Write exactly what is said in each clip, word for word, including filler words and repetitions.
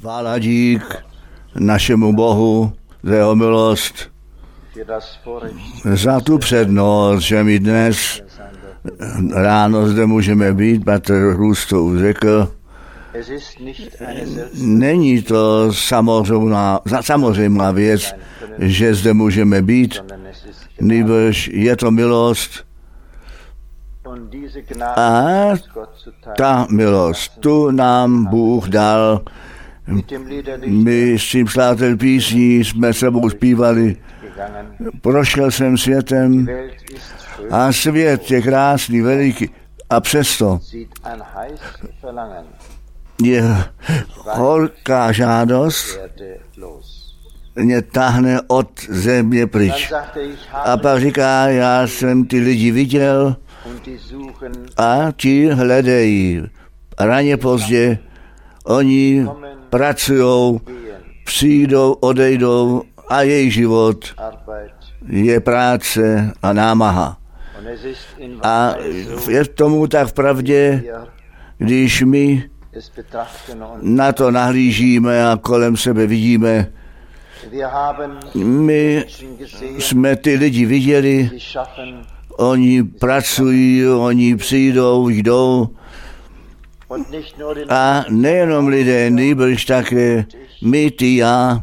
Chvála dík našemu Bohu za jeho milost, za tu přednost, že my dnes ráno zde můžeme být. Petr Růst to už řekl. Není to samozřejmá, samozřejmá věc, že zde můžeme být, nýbrž je to milost. A ta milost, tu nám Bůh dal. My s tím slátel písní jsme sebou zpívali. Prošel jsem světem a svět je krásný, veliký. A přesto je horká žádost, mě táhne od země pryč. A pak říká, já jsem ty lidi viděl a ti hledají. Raně pozdě oni pracují, přijdou, odejdou a jejich život je práce a námaha. A je tomu tak v pravdě, když my na to nahlížíme a kolem sebe vidíme. My jsme ty lidi viděli, oni pracují, oni přijdou, jdou. A nejenom lidé, nýbrž také my, ty já,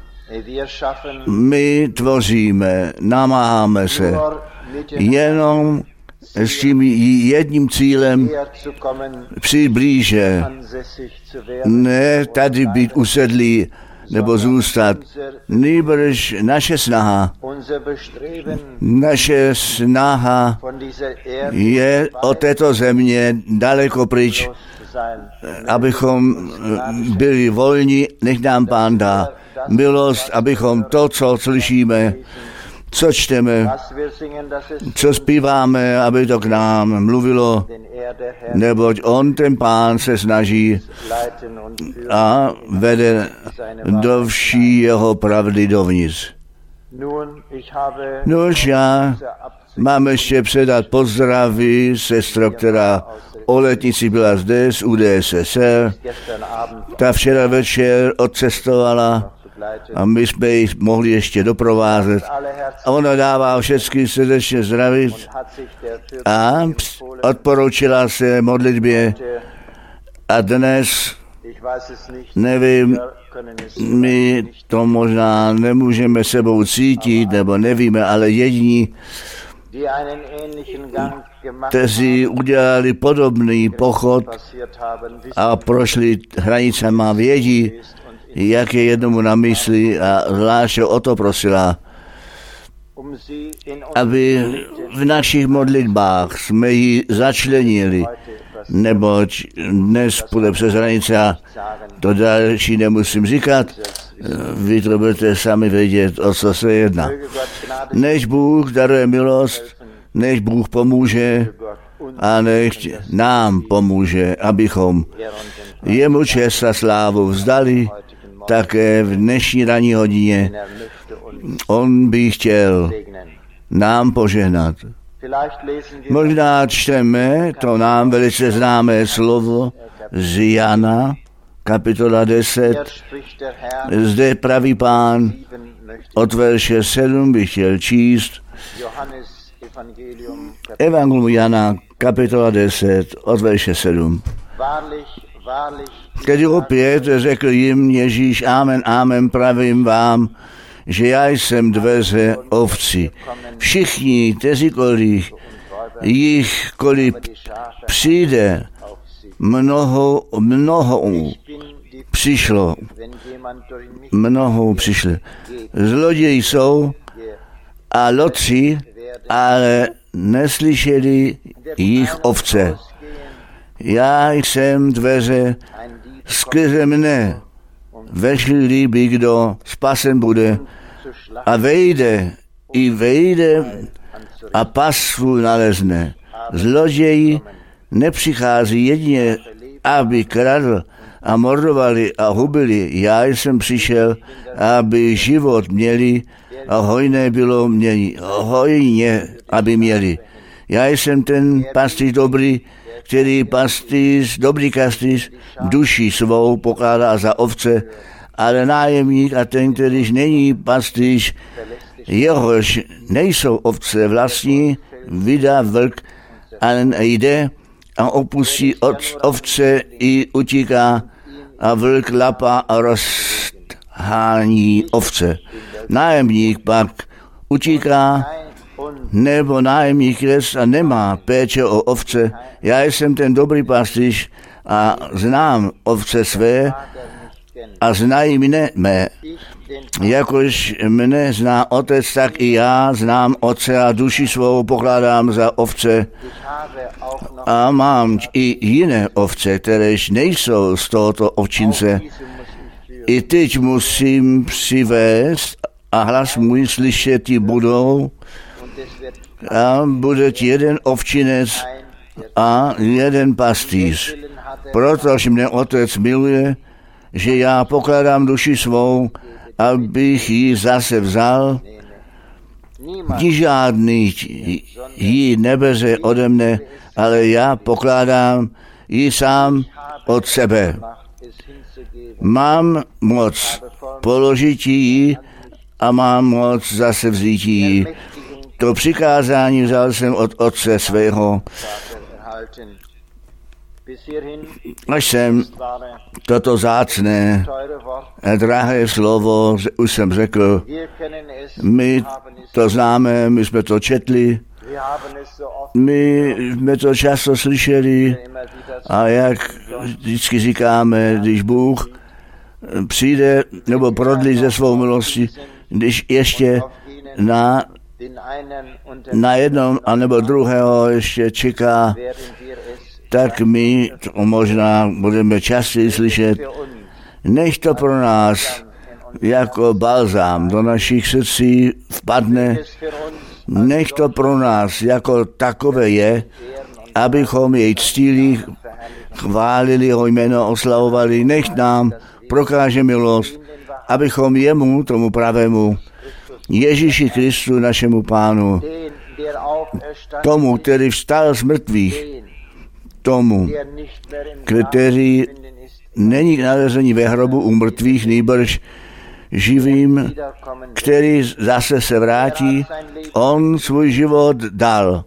my tvoříme, namáháme se jenom s tím jedním cílem přiblíže, ne tady být usedlý nebo zůstat, nýbrž naše snaha, naše snaha je od této země daleko pryč, abychom byli volní, nech nám Pán dá milost, abychom to, co slyšíme, co čteme, co zpíváme, aby to k nám mluvilo, neboť on, ten Pán, se snaží a vede do vší jeho pravdy dovnitř. Nož já mám ještě předat pozdraví sestro, která o letnici byla zde z U D S S R. Ta včera večer odcestovala a my jsme ji mohli ještě doprovázet. A ona dává všechny srdečně zdravit a odporučila se modlitbě. A dnes, nevím, my to možná nemůžeme sebou cítit, nebo nevíme, ale jediní, kteří udělali podobný pochod a prošli hranicema, vědí, jak je jednomu na mysli, a zvláště o to prosila, aby v našich modlitbách jsme ji začlenili, neboť dnes půjde přes hranice a to další nemusím říkat, vy to budete sami vědět, o co se jedná. Než Bůh daruje milost, než Bůh pomůže a než nám pomůže, abychom jemu čest a slávu vzdali, také v dnešní ranní hodině on by chtěl nám požehnat. Možná čteme to nám velice známé slovo z Jana, kapitola deset. Zde praví Pán, od verše sedm bych chtěl číst. Evangelium Jana, kapitola deset, od verše sedm. Tedy opět řekl jim Ježíš, amen, amen, pravím vám, že já jsem dveře ovci. Všichni, kteříkoliv jich kolik přijde, mnoho, mnoho přišlo, mnoho přišli. Zloději jsou a lotři, ale neslyšeli jich ovce. Já jsem dveře, skrze mne vešli by kdo spasen bude a vejde, i vejde a pasvu nalezne. Zloději nepřichází jedině, aby kradl a mordovali a hubili. Já jsem přišel, aby život měli a hojné bylo měli. Hojně, aby měli. Já jsem ten pastýř dobrý, který pastýř, dobrý pastýř, duši svou pokládá za ovce, ale nájemník a ten, kterýž není pastýř, jehož nejsou ovce vlastní, vydá vlk a jde a opustí od ovce i utíká a vlk lapá a rozhání ovce. Nájemník pak utíká, nebo nájemník jest a nemá péče o ovce. Já jsem ten dobrý pastýř a znám ovce své a znají mne mé. Jakož mne zná otec, tak i já znám otce a duši svou pokládám za ovce. A mám i jiné ovce, kteréž nejsou z tohoto ovčince. I teď musím přivést a hlas můj slyšet ti budou a bude ti jeden ovčinec a jeden pastýř. Protože mne otec miluje, že já pokládám duši svou, abych ji zase vzal. Ti žádný ji nebeze ode mne, ale já pokládám ji sám od sebe. Mám moc položit ji a mám moc zase vzít ji. To přikázání vzal jsem od otce svého. Až jsem toto zácné a drahé slovo už jsem řekl. My to známe, my jsme to četli, my jsme to často slyšeli a jak vždycky říkáme, když Bůh přijde nebo prodlí ze svou milosti, když ještě na, na jednom anebo druhého ještě čeká, tak my to možná budeme častěji slyšet. Nech to pro nás jako balzám do našich srdcí vpadne. Nech to pro nás jako takové je, abychom jej ctili, chválili jeho jméno, oslavovali. Nech nám prokáže milost, abychom jemu, tomu pravému, Ježíši Kristu, našemu Pánu, tomu, který vstal z mrtvých, tomu, který není nalezení ve hrobu u mrtvých, nýbrž živým, který zase se vrátí, on svůj život dal.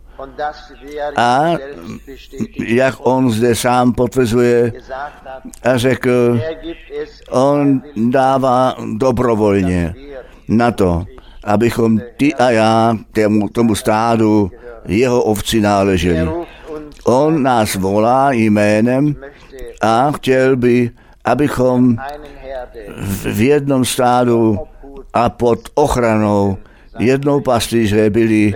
A jak on zde sám potvrzuje a řekl, on dává dobrovolně na to, abychom ty a já tomu, tomu stádu jeho ovci náleželi. On nás volá jménem a chtěl by, abychom v jednom stádu a pod ochranou jednou pastýře byli,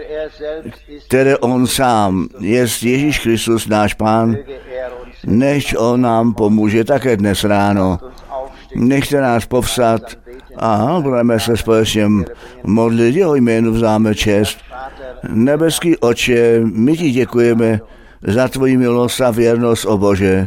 které on sám, jest Ježíš Kristus, náš Pán, než on nám pomůže také dnes ráno. Nechte nás povstat a budeme se společně modlit, jeho jménu vzáme čest. Nebeský Otče, my ti děkujeme za tvoji milost a věrnost, o Bože,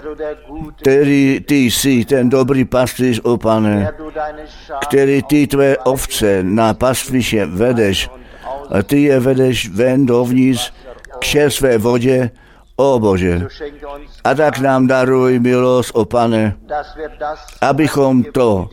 který ty jsi ten dobrý pastýř, o Pane, který ty tvé ovce na pastviště vedeš a ty je vedeš ven dovnitř k čerstvé vodě, o Bože. A tak nám daruj milost, o Pane, abychom to,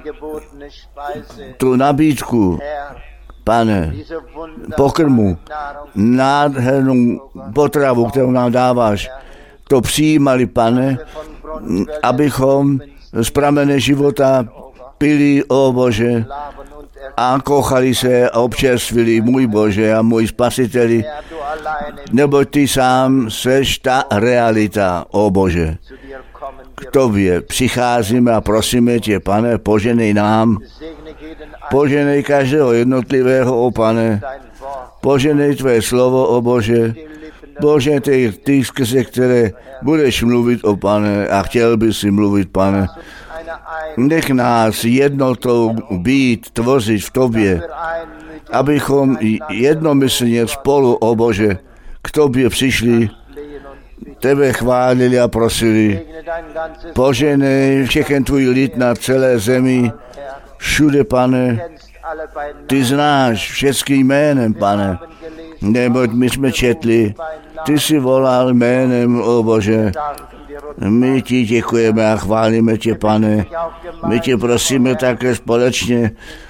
tu nabídku, Pane, pokrmu, nádhernou potravu, kterou nám dáváš, to přijímali, Pane, abychom z pramene života pili, o Bože, a kochali se a občerstvili, můj Bože a můj Spasiteli, neboť ty sám seš ta realita, o Bože. K tobě přicházíme a prosíme tě, Pane, poženej nám, poženej každého jednotlivého, o Pane, poženej tvé slovo, o Bože, Bože, ty, ty skrze které budeš mluvit, o Pane, a chtěl by si mluvit, Pane. Nech nás jednotou být, tvořit v tobě, abychom jednomyslně spolu, o Bože, k tobě přišli, tebe chválili a prosili. Poženej všechen tvůj lid na celé zemi, všude, Pane, ty znáš všecky jménem, Pane, neboť my jsme četli Ty jsi volal jménem, o Bože. My ti děkujeme a chválíme tě, Pane. My tě prosíme také společně.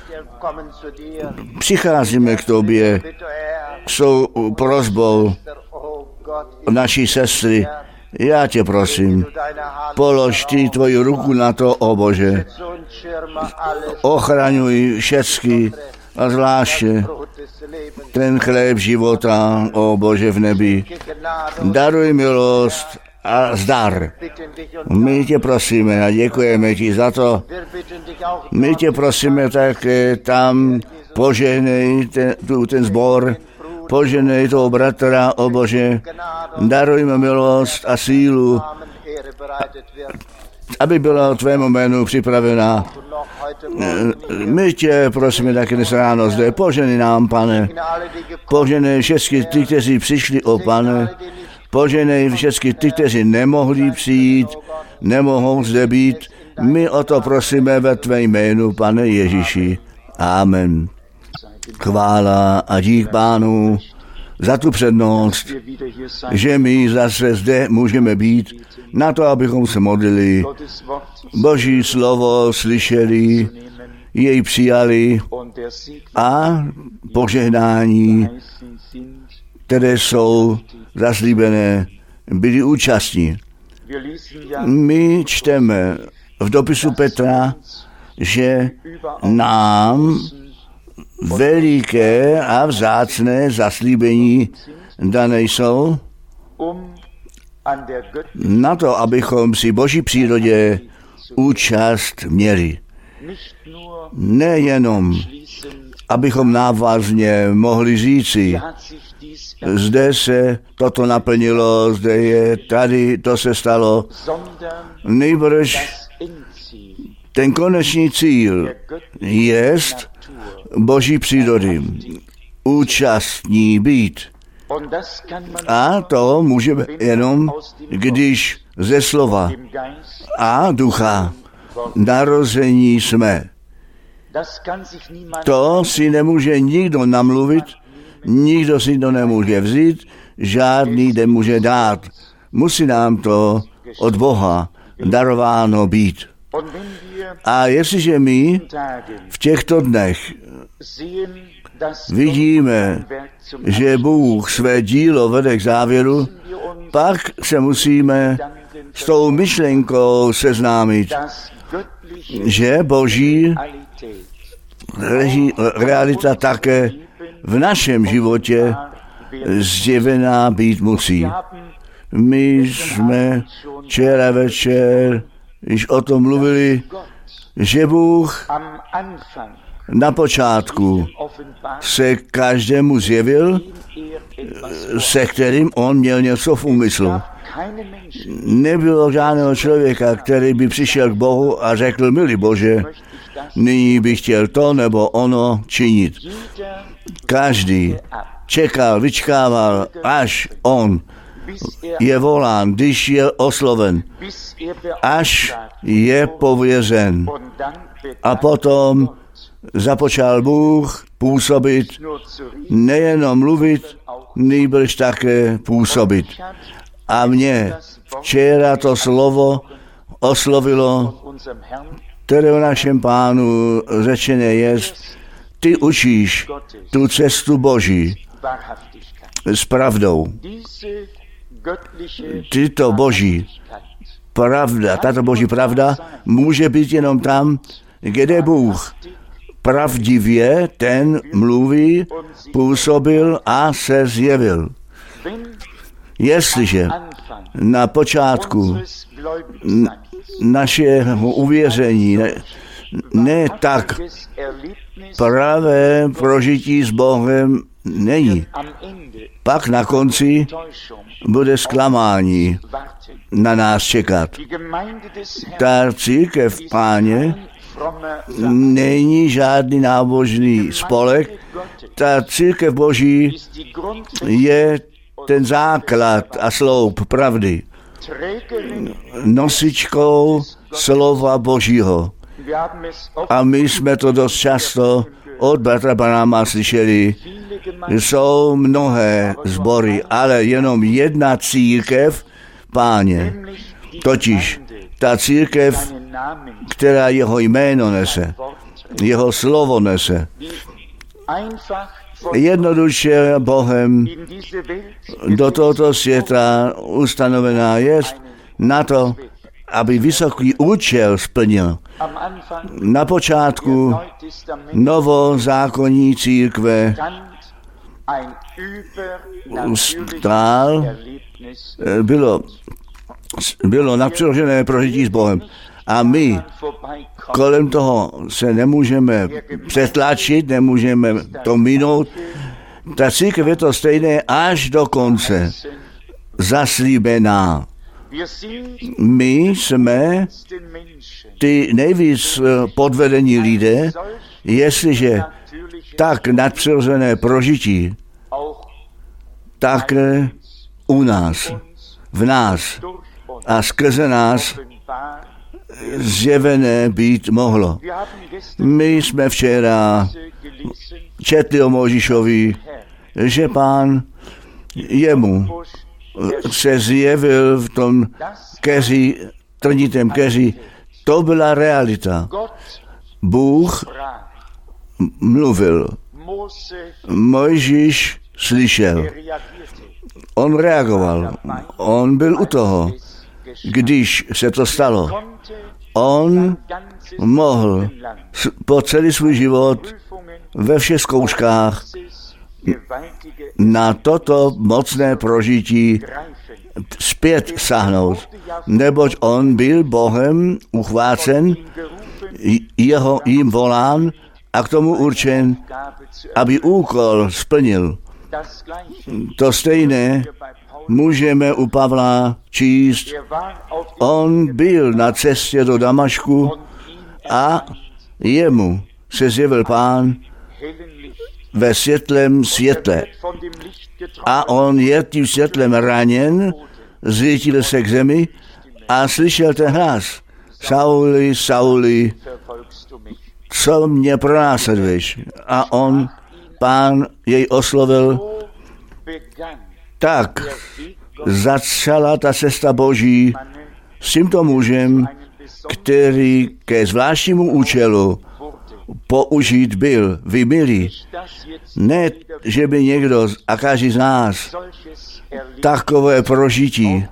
Přicházíme k tobě s tou prosbou naší sestry. Já tě prosím, polož ty tvoji ruku na to, o Bože. Ochraňuj všecky a zvláště ten chléb života, o Bože v nebi. Daruj milost a zdar. My tě prosíme a děkujeme ti za to. My tě prosíme také tam, požehnej ten, tu, ten sbor, požehnej toho bratra, o Bože. Darujme milost a sílu, aby byla tvému jménu připravená. My tě prosíme také dnes ráno zde, poženej nám, Pane. Poženej všechny ty, kteří přišli, o Pane. Poženej všechny ty, kteří nemohli přijít, nemohou zde být. My o to prosíme ve tvé jménu, Pane Ježíši. Amen. Chvála a dík Pánu za tu přednost, že my zase zde můžeme být na to, abychom se modlili, Boží slovo slyšeli, jej přijali a požehnání, které jsou zaslíbené, byli účastní. My čteme v dopisu Petra, že nám veliké a vzácné zaslíbení dané jsou na to, abychom si Boží přírodě účast měli. Nejenom, abychom návazně mohli říci, zde se toto naplnilo, zde je, tady to se stalo, nejbrž ten konečný cíl jest Boží přírody, účastní být. A to můžeme jenom, když ze slova a ducha narození jsme. To si nemůže nikdo namluvit, nikdo si to nemůže vzít, žádný nemůže dát. Musí nám to od Boha darováno být. A jestliže my v těchto dnech vidíme, že Bůh své dílo vede k závěru, pak se musíme s tou myšlenkou seznámit, že Boží realita také v našem životě zjevená být musí. My jsme včera večer již o tom mluvili, že Bůh na počátku se každému zjevil, se kterým on měl něco v úmyslu. Nebylo žádného člověka, který by přišel k Bohu a řekl, milý Bože, nyní bych chtěl to nebo ono činit. Každý čekal, vyčkával, až on je volán, když je osloven, až je pověřen. A potom započal Bůh působit, nejenom mluvit, nýbrž také působit. A mě včera to slovo oslovilo, které o našem Pánu řečené jest, ty učíš tu cestu Boží s pravdou. Tyto Boží pravda, tato Boží pravda může být jenom tam, kde Bůh pravdivě ten mluví, působil a se zjevil. Jestliže na počátku našeho uvěření ne, ne tak pravé prožití s Bohem není, pak na konci bude zklamání na nás čekat. Ta církev Páně není žádný nábožný spolek. Ta církev Boží je ten základ a sloup pravdy. Nosičkou slova Božího. A my jsme to dost často od bratra Branhama slyšeli. jsou mnohé sbory, ale jenom jedna církev Páně. Totiž ta církev, která jeho jméno nese, jeho slovo nese. Jednoduše Bohem do tohoto světa ustanovená je na to, aby vysoký účel splnil. Na počátku novozákonní církve stál, bylo, bylo nadpřirozené prožití s Bohem. A my kolem toho se nemůžeme přetlačit, nemůžeme to minout. Ta církev je to stejné až do konce. Zaslíbená. My jsme ty nejvíc podvedení lidé, jestliže tak nadpřirozené prožití, tak u nás, v nás a skrze nás zjevené být mohlo. My jsme včera četli o Mojžíšovi, že Pán jemu se zjevil v tom keři, trnitém keři. To byla realita. Bůh mluvil. Mojžíš slyšel. On reagoval. On byl u toho, když se to stalo. On mohl po celý svůj život ve všech zkouškách na toto mocné prožití zpět sáhnout, neboť on byl Bohem uchvácen, jeho jim volán a k tomu určen, aby úkol splnil. To stejné můžeme u Pavla číst. On byl na cestě do Damašku a jemu se zjevil Pán ve světlém světle. A on je tím světlem raněn, zřítil se k zemi a slyšel ten hlas. Sauli, Sauli, co mě pronásleduješ? A on, Pán, jej oslovil. Tak začala ta cesta Boží s tímto mužem, který ke zvláštnímu účelu použít byl. Vy milí, ne, že by někdo a každý z nás takové prožití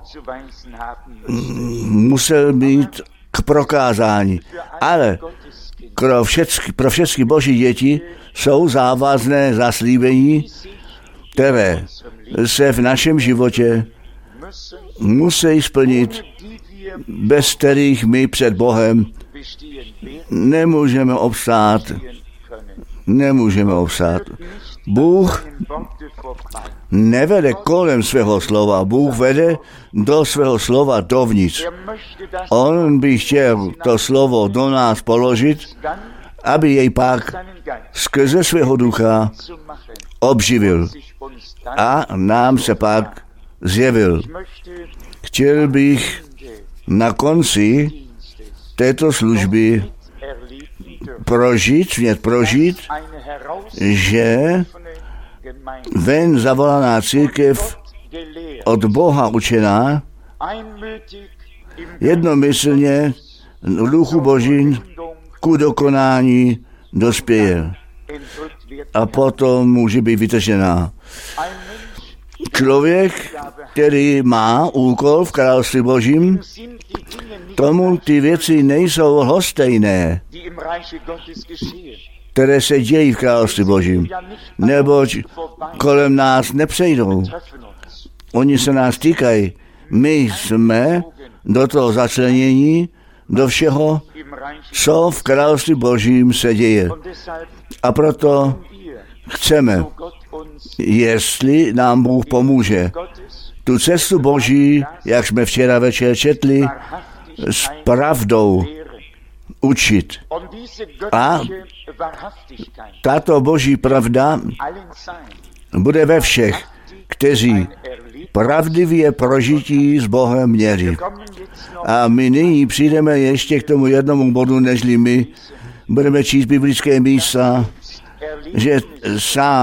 musel mít k prokázání, ale pro všechny, pro všechny Boží děti jsou závazné zaslíbení, které se v našem životě musí splnit, bez kterých my před Bohem nemůžeme obstát. Nemůžeme obstát. Bůh nevede kolem svého slova, Bůh vede do svého slova dovnitř. On by chtěl to slovo do nás položit, aby jej pak skrze svého ducha obživil a nám se pak zjevil. Chtěl bych na konci této služby prožít, smět prožít, že ven zavolaná církev od Boha učená jednomyslně v duchu Božím ku dokonání dospěje a potom může být vytržená. Člověk, který má úkol v království Božím, tomu ty věci nejsou lhostejné, které se dějí v království Božím, neboť kolem nás nepřejdou. Oni se nás týkají. My jsme do toho začlenění, do všeho, co v království Božím se děje. A proto chceme, jestli nám Bůh pomůže, tu cestu Boží, jak jsme včera večer četli, s pravdou učit. A tato Boží pravda bude ve všech, kteří pravdivě prožití s Bohem měli. A my nyní přijdeme ještě k tomu jednomu bodu, nežli my budeme číst biblické místa, že sám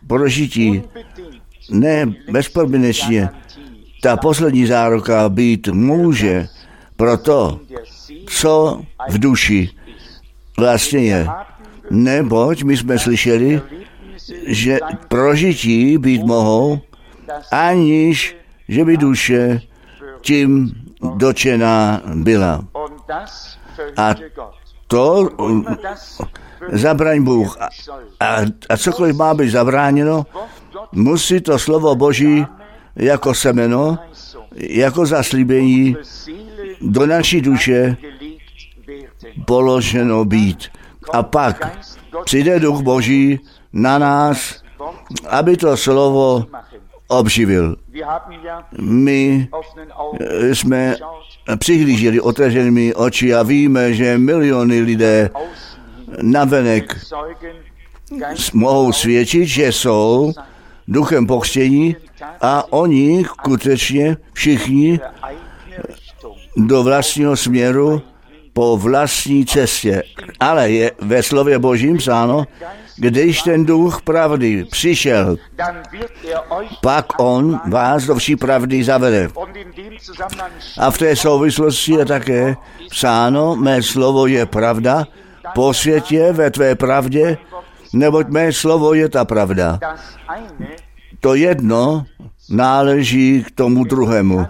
prožití, ne bezpodmínečně. Ta poslední záruka být může pro to, co v duši vlastně je. Neboť my jsme slyšeli, že prožití být mohou, aniž že by duše tím dočená byla. A to zabraň Bůh. A, a cokoliv má být zabráněno, musí to slovo Boží jako semeno, jako zaslíbení do naší duše položeno být. A pak přijde Duch Boží na nás, aby to slovo obživil. My jsme přihlíželi otevřenými oči a víme, že miliony lidé navenek mohou svědčit, že jsou duchem pokřtění a oni skutečně všichni do vlastního směru po vlastní cestě. Ale je ve slově Božím psáno, když ten duch pravdy přišel, pak on vás do vší pravdy zavede. A v té souvislosti je také psáno, mé slovo je pravda, posvěť je ve tvé pravdě, neboť mé slovo je ta pravda. To jedno náleží k tomu druhému.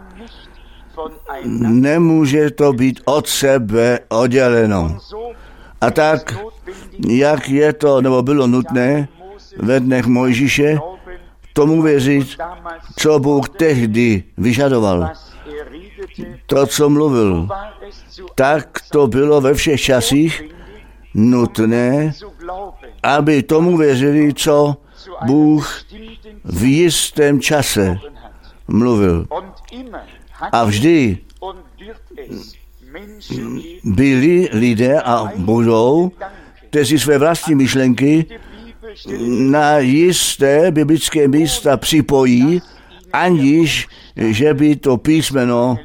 Nemůže to být od sebe odděleno. A tak, jak je to, nebo bylo nutné ve dnech Mojžíše, tomu věřit, co Bůh tehdy vyžadoval. To, co mluvil, tak to bylo ve všech časích nutné, aby tomu věřili, co Bůh v jistém čase mluvil. A vždy byli lidé a budou, kteří své vlastní myšlenky na jisté biblické místa připojí, aniž že by to písmeno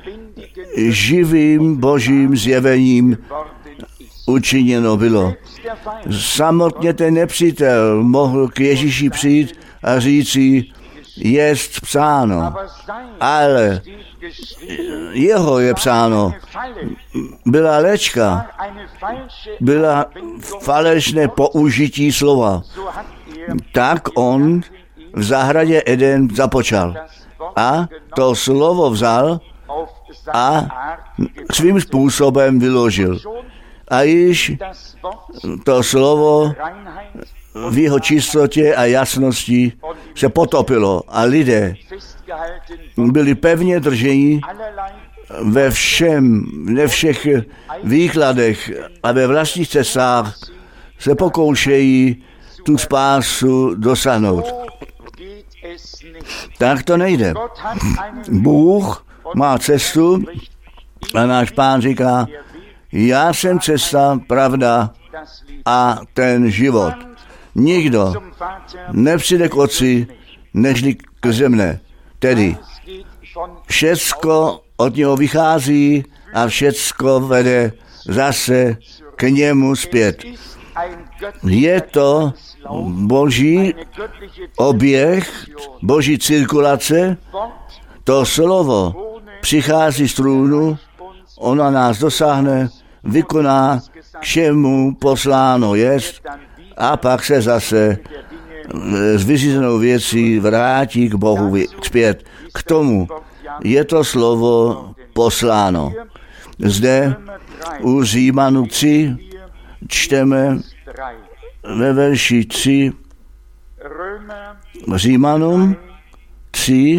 živým božím zjevením učiněno bylo. Samotně ten nepřítel mohl k Ježíši přijít a říci, jest psáno, ale jeho je psáno. Byla léčka, byla falešné použití slova. Tak on v zahradě Eden započal. A to slovo vzal a svým způsobem vyložil. A již to slovo v jeho čistotě a jasnosti se potopilo a lidé byli pevně drženi ve všem, ve všech výkladech a ve vlastních cestách se pokoušejí tu spásu dosáhnout. Tak to nejde. Bůh má cestu a náš Pán říká, já jsem cesta, pravda a ten život. Nikdo nepřijde k Otci, nežli k zemne. Tedy všecko od něho vychází a všecko vede zase k němu zpět. Je to boží oběh, boží cirkulace, to slovo přichází z trůnu, ona nás dosáhne, vykoná, k čemu posláno jest a pak se zase s vyřízenou věcí vrátí k Bohu zpět. K tomu je to slovo posláno. Zde u Římanů tři čteme ve verši tři Římanům tři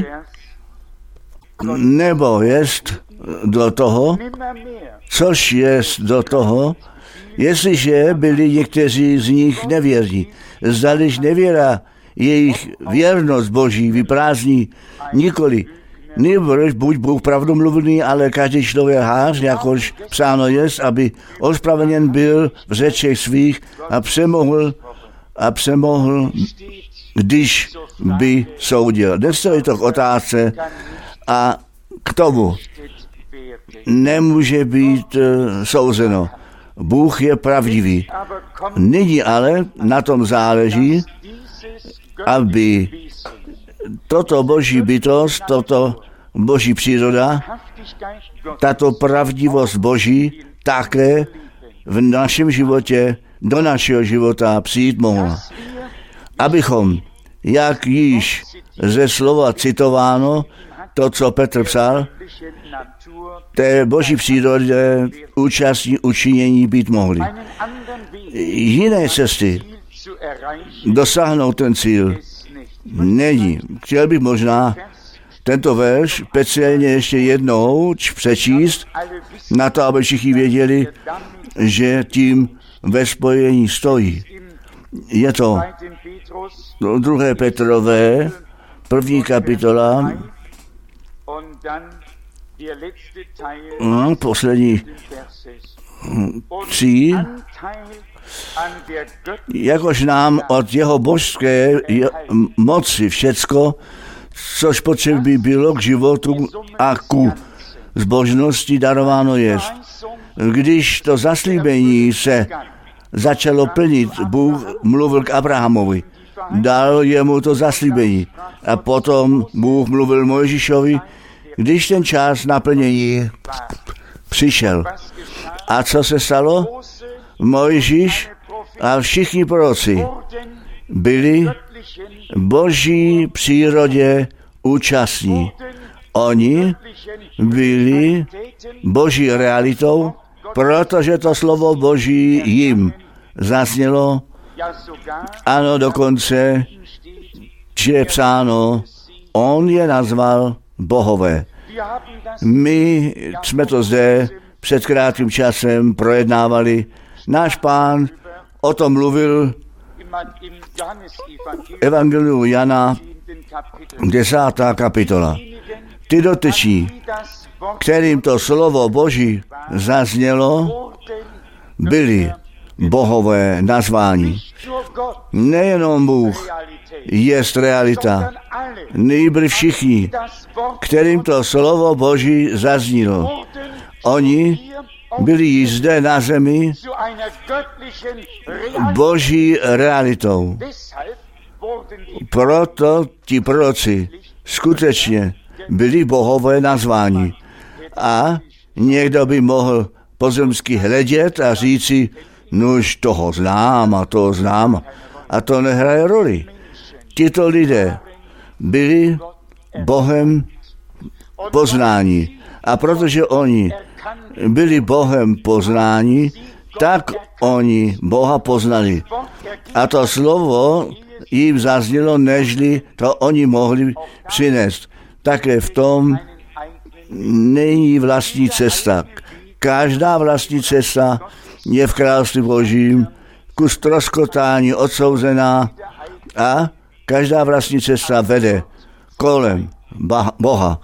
nebo jest do toho, což jest do toho, jestliže byli někteří z nich nevěrní. Zdaliž nevěra jejich věrnost Boží vyprázdní nikoli. Nebož buď Bůh pravdomluvný, ale každý člověk hář, jakož psáno jest, aby ospravedlněn byl v řečech svých a přemohl, a přemohl, když by soudil. Nestojí to k otázce a k tomu nemůže být souzeno. Bůh je pravdivý. Nyní ale na tom záleží, aby toto boží bytost, toto boží příroda, tato pravdivost boží také v našem životě, do našeho života přijít mohla. Abychom, jak již ze slova citováno, to, co Petr psal, té boží přírodě účastní učinění být mohli. Jiné cesty dosáhnout ten cíl není. Chtěl bych možná tento verš speciálně ještě jednou přečíst, na to, aby všichni věděli, že tím ve spojení stojí. Je to druhé Petrové, první kapitola, no, poslední tři, jakož nám od jeho božské moci všecko, což potřeby bylo k životu a ku zbožnosti darováno jest. Když to zaslíbení se začalo plnit, Bůh mluvil k Abrahamovi, dal jemu to zaslíbení a potom Bůh mluvil Mojžíšovi, když ten čas naplnění přišel. A co se stalo? Mojžíš a všichni proroci byli boží přírodě účastní. Oni byli boží realitou, protože to slovo boží jim zaznělo. Ano, dokonce, že je psáno, on je nazval bohové. My jsme to zde před krátkým časem projednávali. Náš Pán o tom mluvil Evangeliu Jana, desátá kapitola. Ty dotyčí, kterým to slovo Boží zaznělo, byli bohové nazvání. Nejenom Bůh jest realita, nýbrž všichni, kterým to slovo Boží zaznělo. Oni byli již zde na zemi boží realitou. Proto ti proroci skutečně byli bohové nazváni. A někdo by mohl pozemsky hledět a říci, nuž toho znám a toho znám. A to nehraje roli. Tito lidé byli Bohem poznáni. A protože oni byli Bohem poznáni, tak oni Boha poznali. A to slovo jim zaznělo, nežli to oni mohli přinést. Také v tom není vlastní cesta. Každá vlastní cesta je v království Božím ku ztroskotání odsouzená a každá vlastní cesta vede kolem Boha.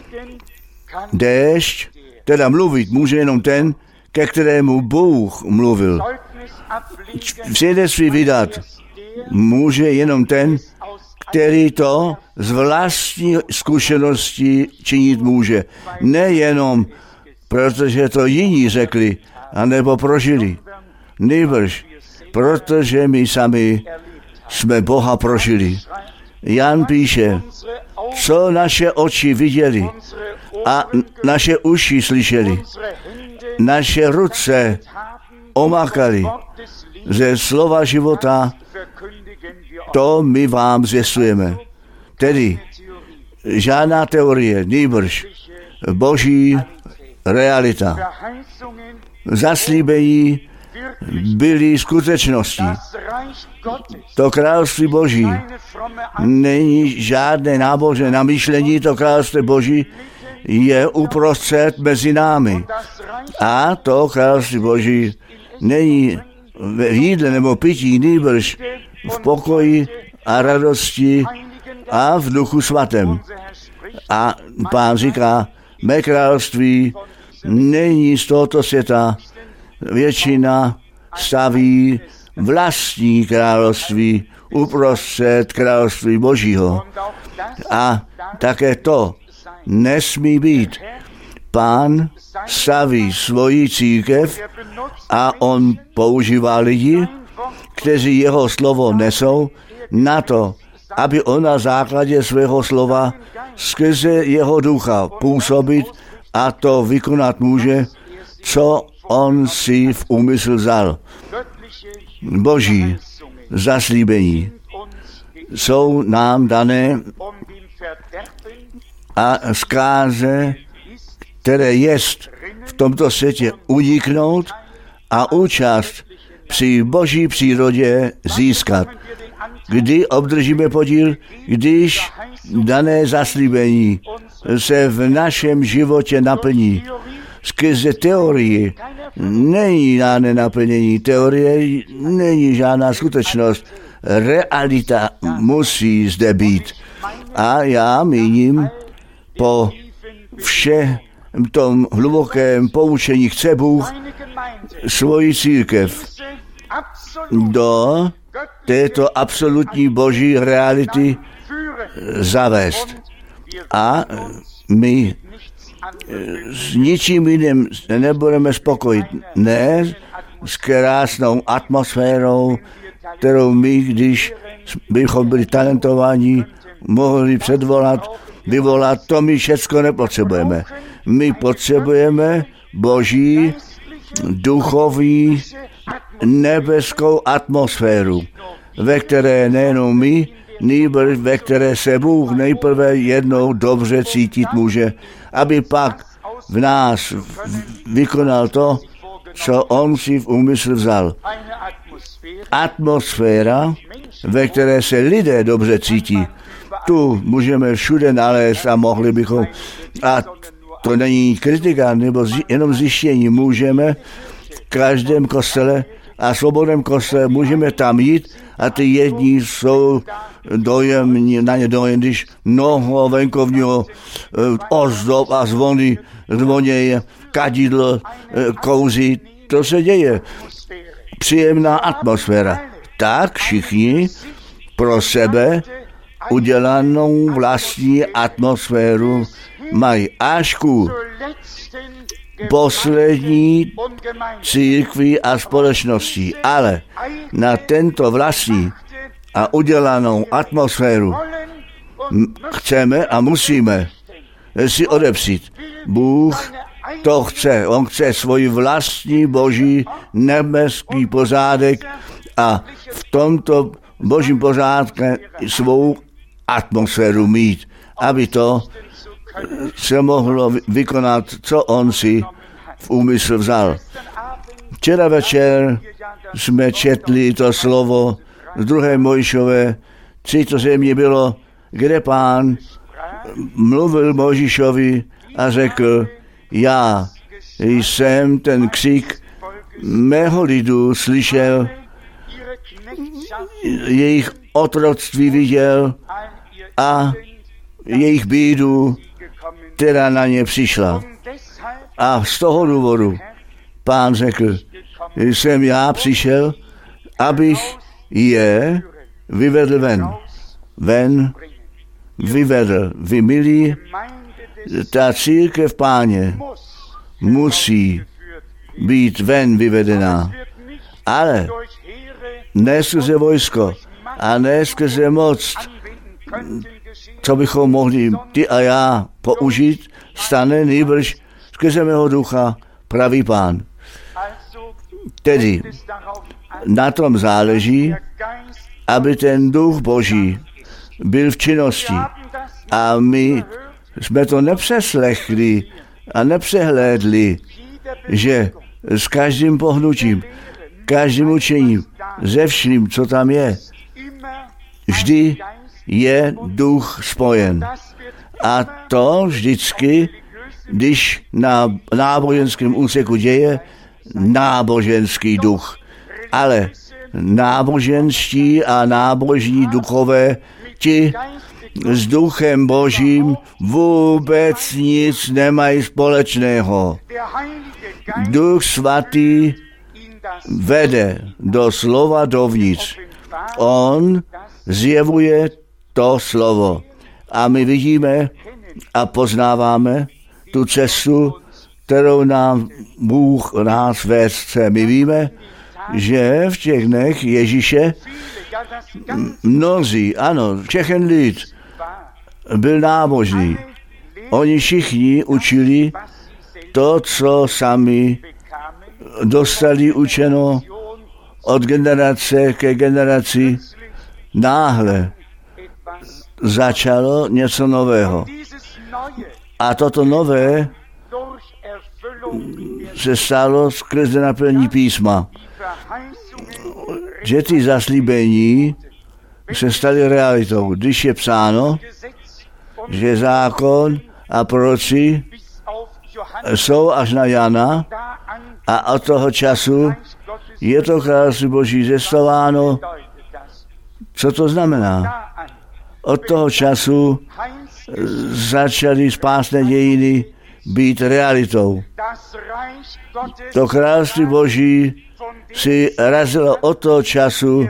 Déšť, teda mluvit může jenom ten, ke kterému Bůh mluvil. Svědectví vydat může jenom ten, který to z vlastní zkušenosti činit může. Nejenom protože to jiní řekli, anebo prožili. Nýbrž, protože my sami jsme Boha prožili. Jan píše, co naše oči viděli a naše uši slyšeli, naše ruce omakali ze slova života, to my vám zvěstujeme. Tedy žádná teorie, nýbrž boží realita. Zaslíbení byly skutečností. To království Boží není žádné náboženské namýšlení, to království Boží je uprostřed mezi námi. A to království Boží není v jídle nebo pití, nýbrž v pokoji a radosti a v duchu svatém. A Pán říká, mé království není z tohoto světa. Většina staví vlastní království uprostřed království Božího. A také to nesmí být. Pán staví svoji církev a on používá lidi, kteří jeho slovo nesou na to, aby on na základě svého slova skrze jeho ducha působit a to vykonat může, co on si v úmysl vzal. Boží zaslíbení jsou nám dané a zkáze, které jest v tomto světě, uniknout a účast při boží přírodě získat. Kdy obdržíme podíl, když dané zaslíbení se v našem životě naplní. Skrze teorii není žádné naplnění. Teorie není žádná skutečnost. Realita musí zde být. A já míním, po všem tom hlubokém poučení chce Bůh svoji církev do této absolutní boží reality zavést. A my s ničím jiným nebudeme spokojit. Ne s krásnou atmosférou, kterou my, když bychom byli talentovaní, mohli předvolat, vyvolat, to my všecko nepotřebujeme. My potřebujeme boží, duchovní, nebeskou atmosféru, ve které nejenom my, nýbrž ve které se Bůh nejprve jednou dobře cítit může, aby pak v nás vykonal to, co on si v úmysl vzal. Atmosféra, ve které se lidé dobře cítí, tu můžeme všude nalézt a mohli bychom, a to není kritika, nebo jenom zjištění, můžeme v každém kostele a svobodném kostele můžeme tam jít a ty jedni jsou dojemní, na ně dojem, když mnoho venkovního ozdob a zvony zvoněje, kadidlo kouzí, to se děje. Příjemná atmosféra. Tak všichni pro sebe udělanou vlastní atmosféru mají až ku poslední církvi a společnosti. Ale na tento vlastní a udělanou atmosféru chceme a musíme si odepřít. Bůh to chce. On chce svůj vlastní boží nebeský pořádek a v tomto božím pořádku svou atmosféru mít, aby to se mohlo vykonat, co on si v úmysl vzal. Včera večer jsme četli to slovo z druhé Mojžíšové, tři to země bylo, kde Pán mluvil Mojžíšovi a řekl, já jsem ten křik mého lidu slyšel, jejich otroctví viděl a jejich bídu, která na ně přišla. A z toho důvodu Pán řekl, jsem já přišel, abych je vyvedl ven. Ven vyvedl. Vy milí, ta církev Páně musí být ven vyvedená. Ale ne skrze vojsko a ne skrze moc, co bychom mohli ty a já použít, stane nýbrž skrze mého ducha pravý Pán. Tedy na tom záleží, aby ten duch Boží byl v činnosti. A my jsme to nepřeslechli a nepřehlédli, že s každým pohnutím, každým učením, ze vším, co tam je, vždy je duch spojen. A to vždycky, když na náboženském úseku děje náboženský duch. Ale náboženští a nábožní duchové, ti s duchem Božím vůbec nic nemají společného. Duch svatý vede do slova dovnitř. On zjevuje to slovo. A my vidíme a poznáváme tu cestu, kterou nám Bůh nás vést chce. My víme, že v těch dnech Ježíše mnozí, ano, všechen lid byl nábožný. Oni všichni učili to, co sami dostali učeno od generace ke generaci. Náhle začalo něco nového. A toto nové se stalo skrze naplnění písma. Že ty zaslíbení se staly realitou. Když je psáno, že zákon a proroci jsou až na Jana a od toho času je to království Boží zestováno. Co to znamená? Od toho času začaly spásné dějiny být realitou. To království Boží si razilo od toho času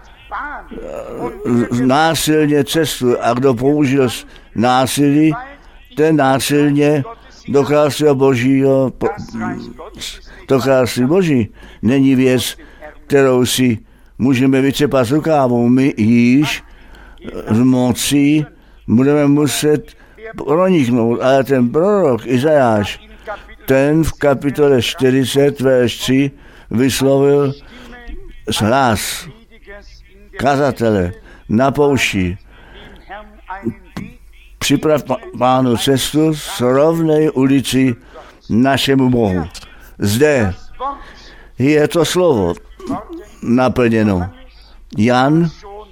násilně cestu a kdo použil násilí, ten násilně do království Božího. To království Boží není věc, kterou si můžeme vycepat z rukávu. My již z mocí budeme muset proniknout, ale ten prorok Izajáš, ten v kapitole čtyřicet, verš tři, vyslovil hlas kazatele na poušti. Připrav Pánu cestu, srovnej ulici našemu Bohu. Zde je to slovo naplněno. Jan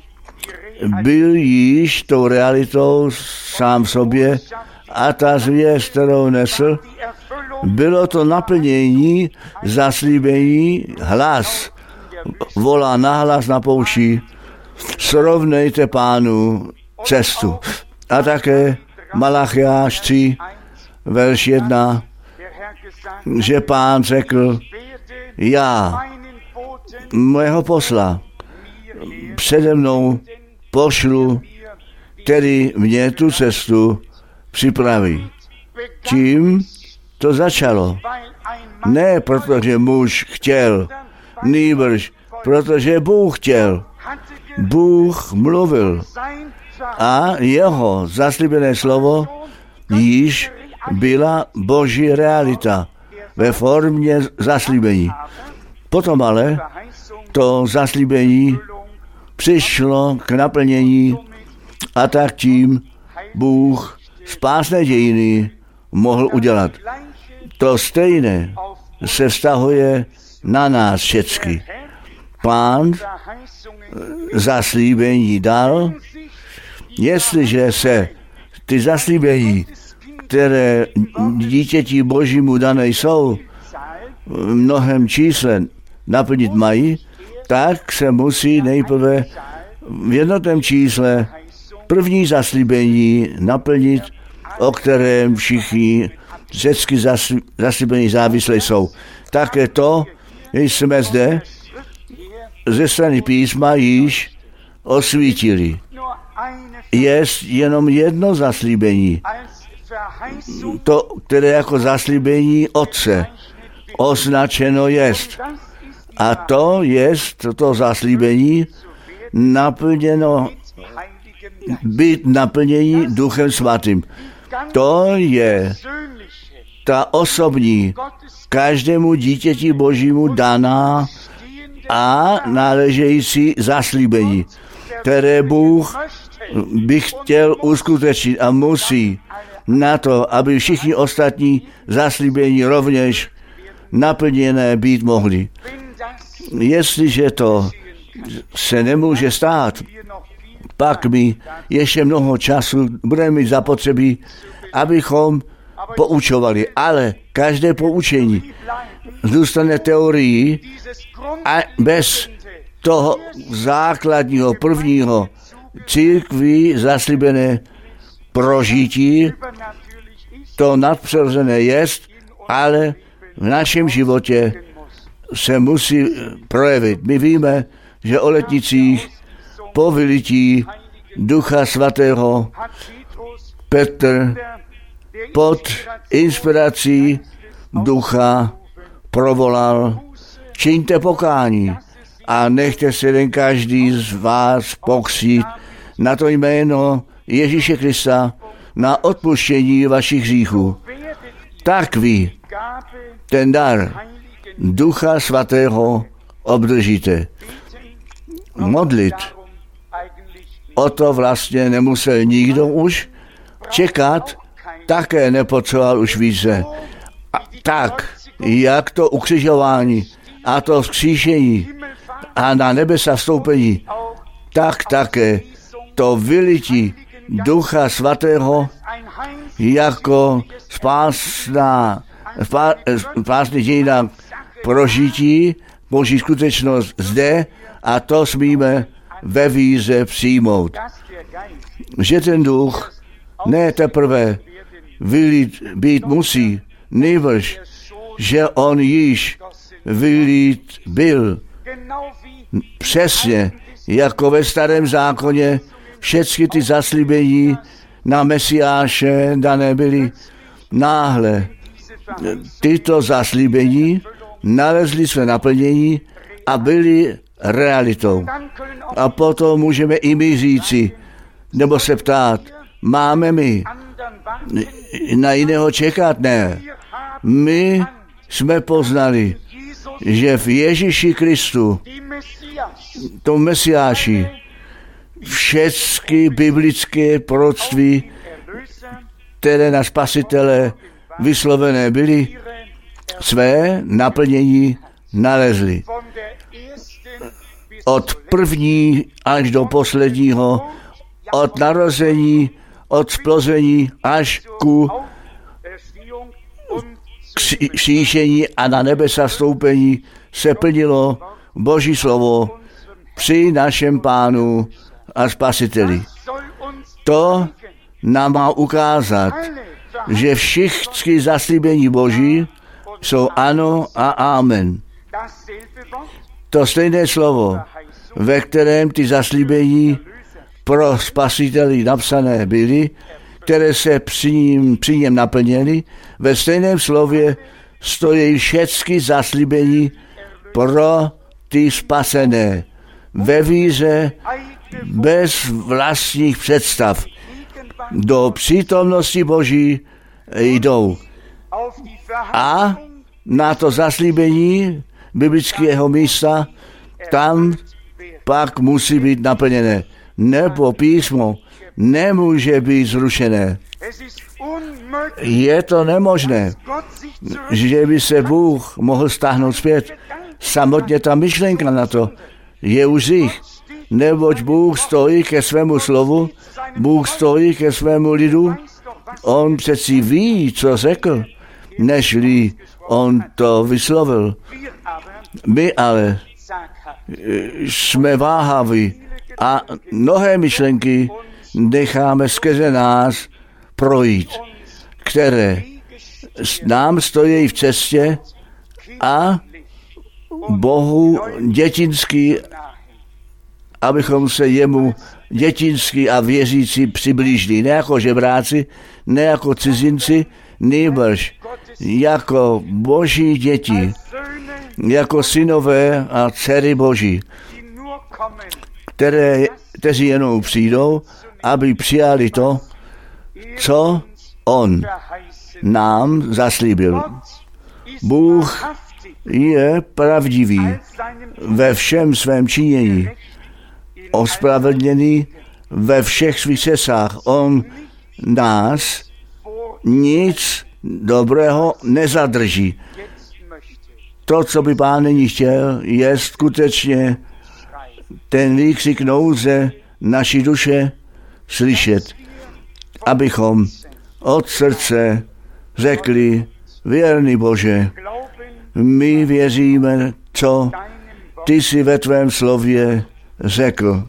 byl již tou realitou sám v sobě a ta zvěst, kterou nesl, bylo to naplnění zaslíbení. Hlas volá nahlas na poušti, srovnejte Pánu cestu. A také Malachiáš tři, verš jedna, že Pán řekl, já mého posla přede mnou pošlu, který mě tu cestu připraví. Tím to začalo. Ne protože muž chtěl, nýbrž protože Bůh chtěl. Bůh mluvil a jeho zaslíbené slovo již byla Boží realita ve formě zaslíbení. Potom ale to zaslíbení přišlo k naplnění a tak tím Bůh spásné dějiny mohl udělat. To stejné se vztahuje na nás všechny. Pán zaslíbení dal, jestliže se ty zaslíbení, které dítěti Božímu dané jsou, v mnohem čísle naplnit mají, tak se musí nejprve v jednotném čísle první zaslíbení naplnit, o kterém všichni všechny zaslíbení závislé jsou. Také to jsme zde ze strany písma již osvítili. Je jenom jedno zaslíbení, to, které jako zaslíbení Otce označeno jest. A to jest to zaslíbení naplněno, být naplnění Duchem Svatým. To je ta osobní, každému dítěti Božímu daná a náležející zaslíbení, které Bůh by chtěl uskutečnit a musí na to, aby všichni ostatní zaslíbení rovněž naplněné být mohly. Jestliže to se nemůže stát, pak my ještě mnoho času budeme mít zapotřebí, abychom poučovali. Ale každé poučení zůstane teorií a bez toho základního prvního církví zaslíbené prožití, to nadpřirozené jest, ale v našem životě se musí projevit. My víme, že o letnicích po vylití Ducha Svatého Petr pod inspirací Ducha provolal čiňte pokání a nechte se jeden každý z vás pokřtít na to jméno Ježíše Krista na odpuštění vašich hříchů. Tak vy ten dar Ducha Svatého obdržíte. Modlit. O to vlastně nemusel nikdo už čekat, také nepotřeboval už více. A tak, jak to ukřižování a to vzkříšení a na nebesa vstoupení, tak také to vylití Ducha Svatého jako spásná, spásný dějina prožití, boží skutečnost zde a to smíme ve víře přijmout. Že ten duch ne teprve vylít být musí, nýbrž, že on již vylít byl. Přesně, jako ve starém zákoně, všechny ty zaslíbení na Mesiáše dané byly náhle. Tyto zaslíbení nalezly své naplnění a byly realitou. A potom můžeme i my říci, nebo se ptát, máme my na jiného čekat? Ne. My jsme poznali, že v Ježíši Kristu, tom Mesiáši, všechny biblické proroctví, které na Spasitele vyslovené byly, své naplnění nalezli. Od první až do posledního, od narození, od splození až ku kříšení a na nebesa vstoupení se plnilo Boží slovo při našem Pánu a Spasiteli. To nám má ukázat, že všichni zaslíbení Boží jsou ano a amen. To stejné slovo, ve kterém ty zaslíbení pro Spasiteli napsané byly, které se při, ním, při něm naplněly, ve stejném slově stojí všechny zaslíbení pro ty spasené. Ve víře, bez vlastních představ, do přítomnosti Boží jdou. A na to zaslíbení biblického místa, tam pak musí být naplněné. Nebo písmo nemůže být zrušené. Je to nemožné, že by se Bůh mohl stáhnout zpět. Samotně ta myšlenka na to je už jich. Neboť Bůh stojí ke svému slovu, Bůh stojí ke svému lidu, on přeci ví, co řekl, nežli on to vyslovil. My ale jsme váhaví a mnohé myšlenky necháme skrze nás projít, které nám stojí v cestě a Bohu dětinský, abychom se jemu dětinský a věřící přiblížili. Ne jako žebráci, ne jako cizinci, nýbrž jako Boží děti, jako synové a dcery Boží, které, kteří jenom přijdou, aby přijali to, co on nám zaslíbil. Bůh je pravdivý ve všem svém činění, ospravedlněný ve všech svých cestách. On nás nic dobrého nezadrží. To, co by Pán nyní chtěl, je skutečně ten výkřik nouze naší duše slyšet, abychom od srdce řekli, věrný Bože, my věříme, co ty jsi ve tvém slově řekl.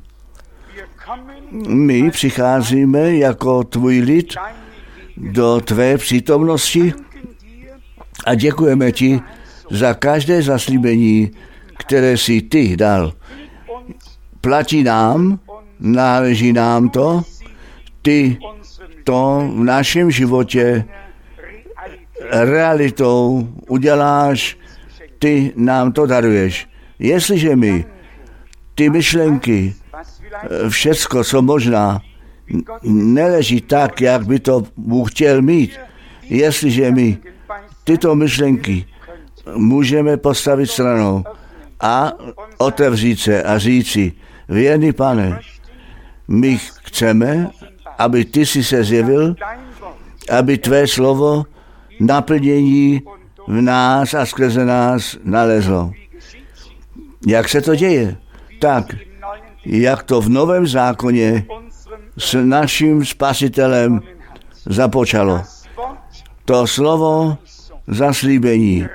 My přicházíme jako tvůj lid do tvé přítomnosti a děkujeme ti za každé zaslíbení, které jsi ty dal. Platí nám, náleží nám to, ty to v našem životě realitou uděláš ty nám to daruješ. Jestliže my ty myšlenky, všecko, co možná, neleží tak, jak by to Bůh chtěl mít, jestliže my tyto myšlenky můžeme postavit stranou a otevřít se a říci, věrný Pane, my chceme, aby ty si se zjevil, aby tvé slovo naplnění v nás a skrze nás nalezlo. Jak se to děje? Tak, jak to v Novém zákoně s naším Spasitelem započalo. To slovo zaslíbení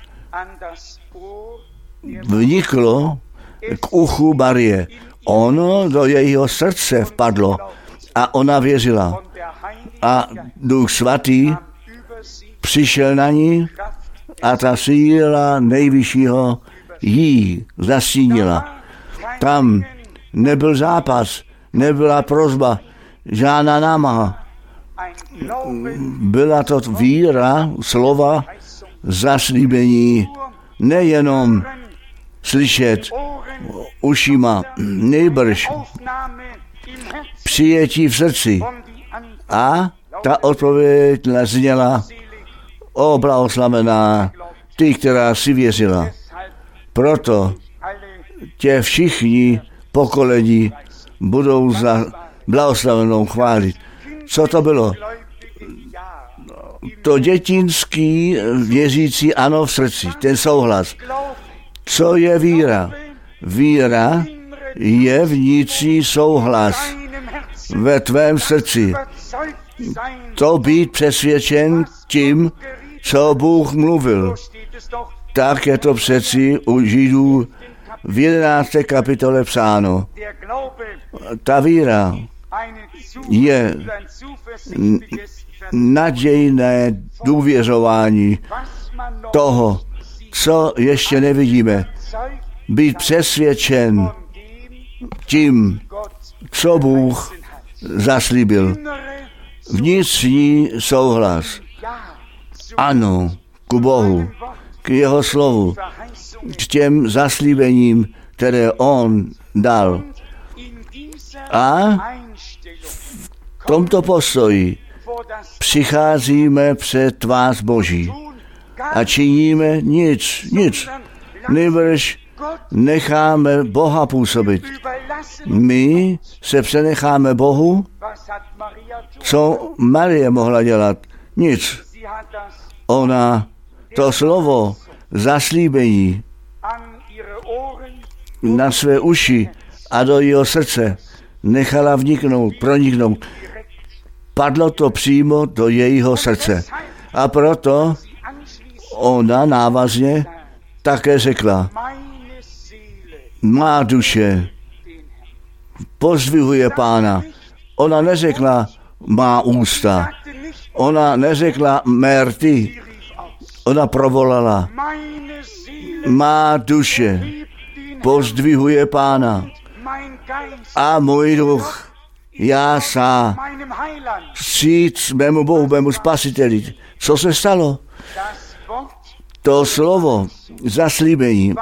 vniklo k uchu Marie. Ono do jejího srdce vpadlo a ona věřila. A Duch Svatý přišel na ní a ta síla nejvyššího jí zastínila. Tam nebyl zápas, nebyla prosba, žádná námaha. Byla to víra, slova, zaslíbení, nejenom slyšet ušima, nejbrž přijetí v srdci. A ta odpověď zněla, o blahoslavená, ty, která si věřila. Proto tě všichni pokolení budou za blahoslavenou chválit. Co to bylo? To dětinský věřící ano v srdci, ten souhlas. Co je víra? Víra je vnitřní souhlas ve tvém srdci. To být přesvědčen tím, co Bůh mluvil. Tak je to přeci u Židů v jedenácté kapitole psáno. Ta víra je nadějné důvěřování toho, co ještě nevidíme. Být přesvědčen tím, co Bůh zaslíbil. Vnitřní souhlas. Ano, ku Bohu, k jeho slovu, k těm zaslíbením, které on dal. A v tomto postoji přicházíme před tvář Boží a činíme nic, nic. Nejbrž necháme Boha působit. My se přenecháme Bohu. Co Marie mohla dělat? Nic. Ona to slovo zaslíbení na své uši a do jeho srdce nechala vniknout, proniknout. Padlo to přímo do jejího srdce. A proto ona návazně také řekla, má duše pozdvihuje Pána. Ona neřekla má ústa. Ona neřekla mé rty. Ona provolala, má duše pozdvihuje Pána a můj duch jásá vstříc mému Bohu, mému Spasiteli. Co se stalo? To slovo zaslíbení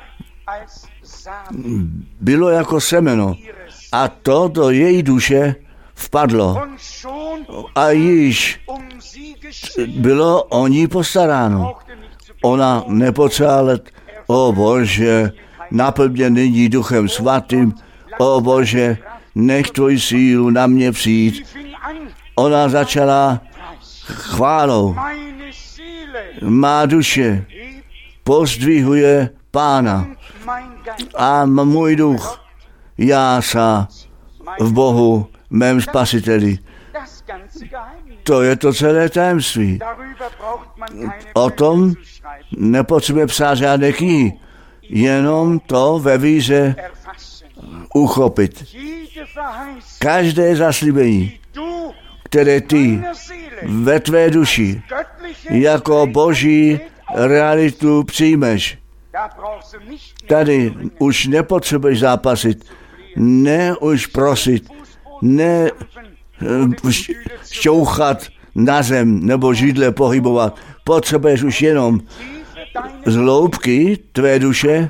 bylo jako semeno a to do její duše vpadlo a již bylo o ní postaráno. Ona nepotřebovala, o Bože, naplň nyní Duchem Svatým, o Bože, nech tvoji sílu na mě přijít. Ona začala chválou. Má duše pozdvihuje Pána a můj duch jásá v Bohu, mém Spasiteli. To je to celé tajemství. O tom nepotřebuje psát žádné knihy, jenom to ve víře uchopit. Každé zaslíbení, které ty ve tvé duši jako boží realitu přijmeš, tady už nepotřebuješ zápasit, ne už prosit, ne šťouchat na zem nebo židle pohybovat. Potřebuješ už jenom z hloubky tvé duše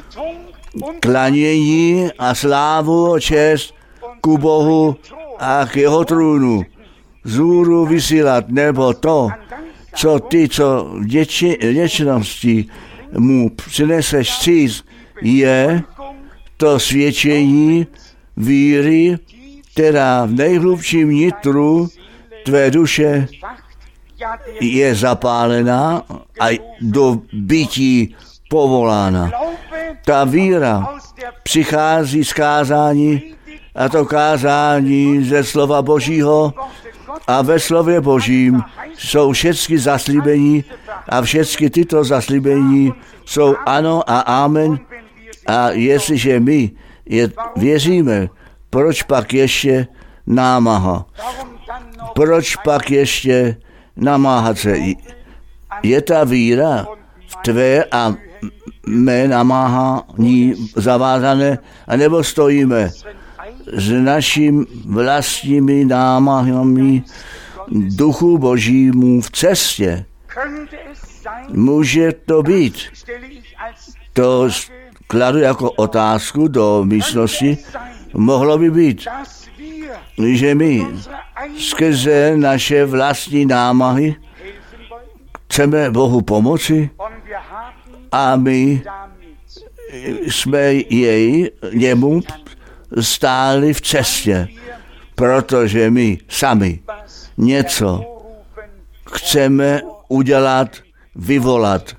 klanění a slávu a čest ku Bohu a k jeho trůnu zůru vysílat, nebo to, co ty, co vděčnosti mu přineseš vstříc, je to svědčení víry, která v nejhlubším nitru tvé duše je zapálená a do bytí povolána. Ta víra přichází z kázání, a to kázání ze slova Božího, a ve slově Božím jsou všechny zaslíbení a všechny tyto zaslíbení jsou ano a amen. A jestliže my je věříme, proč pak ještě námaha? Proč pak ještě namáhat se? Je ta víra v tvé a mé namáhání zavázané, anebo stojíme s naším vlastními námahami duchu Božímu v cestě? Může to být? To kladu jako otázku do místnosti. Mohlo by být, že my skrze naše vlastní námahy chceme Bohu pomoci a my jsme jej, němu stáli v cestě, protože my sami něco chceme udělat, vyvolat.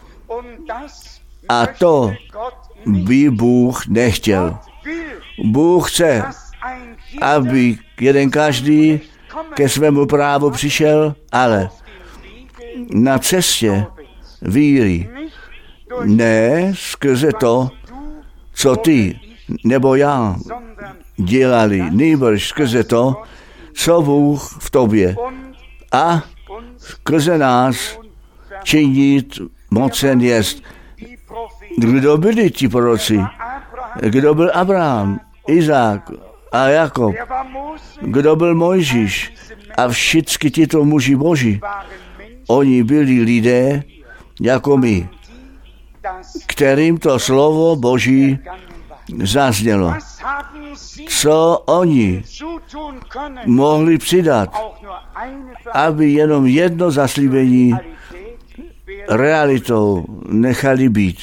A to by Bůh nechtěl. Bůh chce, aby jeden každý ke svému právu přišel, ale na cestě víry. Ne skrze to, co ty nebo já dělali, nýbrž skrze to, co Bůh v tobě a skrze nás činit mocen jest. Kdo byli ti proroci? Kdo byl Abraham, Izák a Jakob? Kdo byl Mojžíš? A všichni tito muži Boží, oni byli lidé jako my, kterým to slovo Boží zaznělo. Co oni mohli přidat, aby jenom jedno zaslíbení realitou nechali být.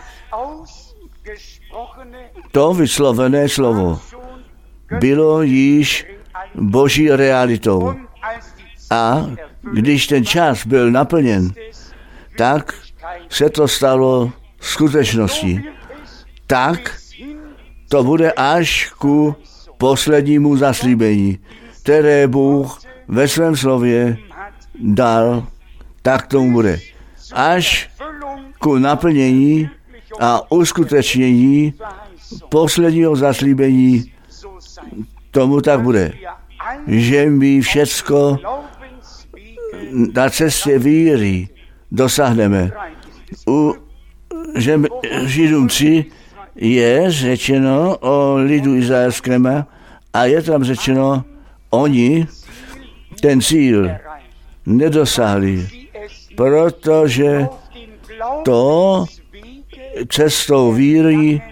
To vyslovené slovo bylo již Boží realitou. A když ten čas byl naplněn, tak se to stalo skutečností. Tak to bude až ku poslednímu zaslíbení, které Bůh ve svém slově dal, tak tomu bude. Až ku naplnění a uskutečnění posledního zaslíbení tomu tak bude, že my všecko na cestě víry dosáhneme. U Židům tři je řečeno o lidu izraelském a je tam řečeno, oni ten cíl nedosáhli, protože to cestou víry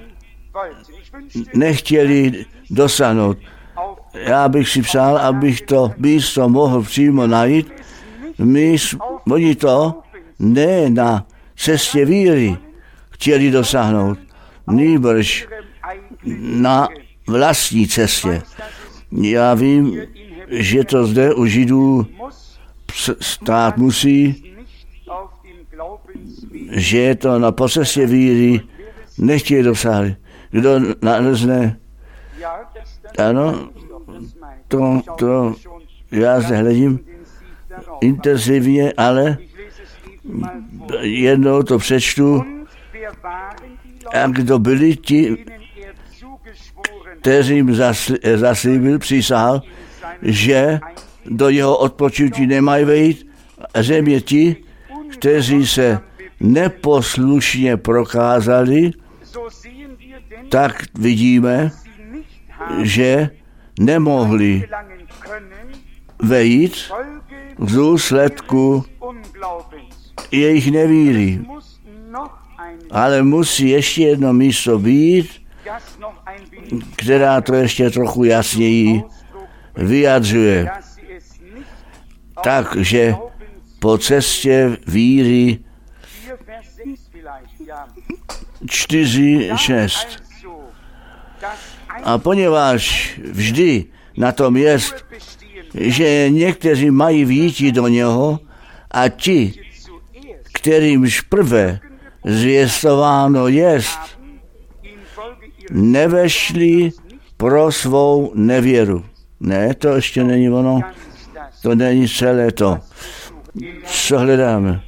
nechtěli dosáhnout. Já bych si přál, abych to místo mohl přímo najít. My, oni to ne na cestě víry chtěli dosáhnout, nýbrž na vlastní cestě. Já vím, že to zde u Židů stát musí, že to na cestě víry nechtěli dosáhnout. Kdo nalezne, ano, to, to já zde hledím intenzivně, ale jednou to přečtu. A kdo byli ti, kteřím zaslíbil, přísahal, že do jeho odpočinutí nemají vejít, a země ti, kteří se neposlušně prokázali, tak vidíme, že nemohli vejít v důsledku jejich nevíry. ale musí ještě jedno místo být, která to ještě trochu jasněji vyjadřuje. Takže po cestě víry čtyři šest. A poněvadž vždy na tom jest, že někteří mají vjítí do něho a ti, kterýmž prve zvěstováno jest, nevešli pro svou nevěru. Ne, to ještě není ono. To není celé to. Co hledáme?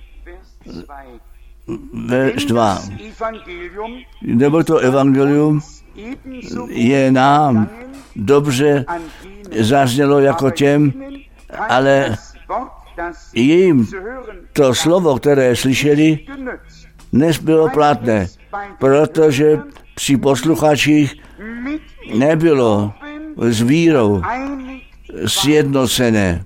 Verš dva. Nebo to evangelium je nám dobře zaznělo jako těm, ale jim to slovo, které slyšeli, nebylo platné, protože při posluchačích nebylo s vírou sjednocené.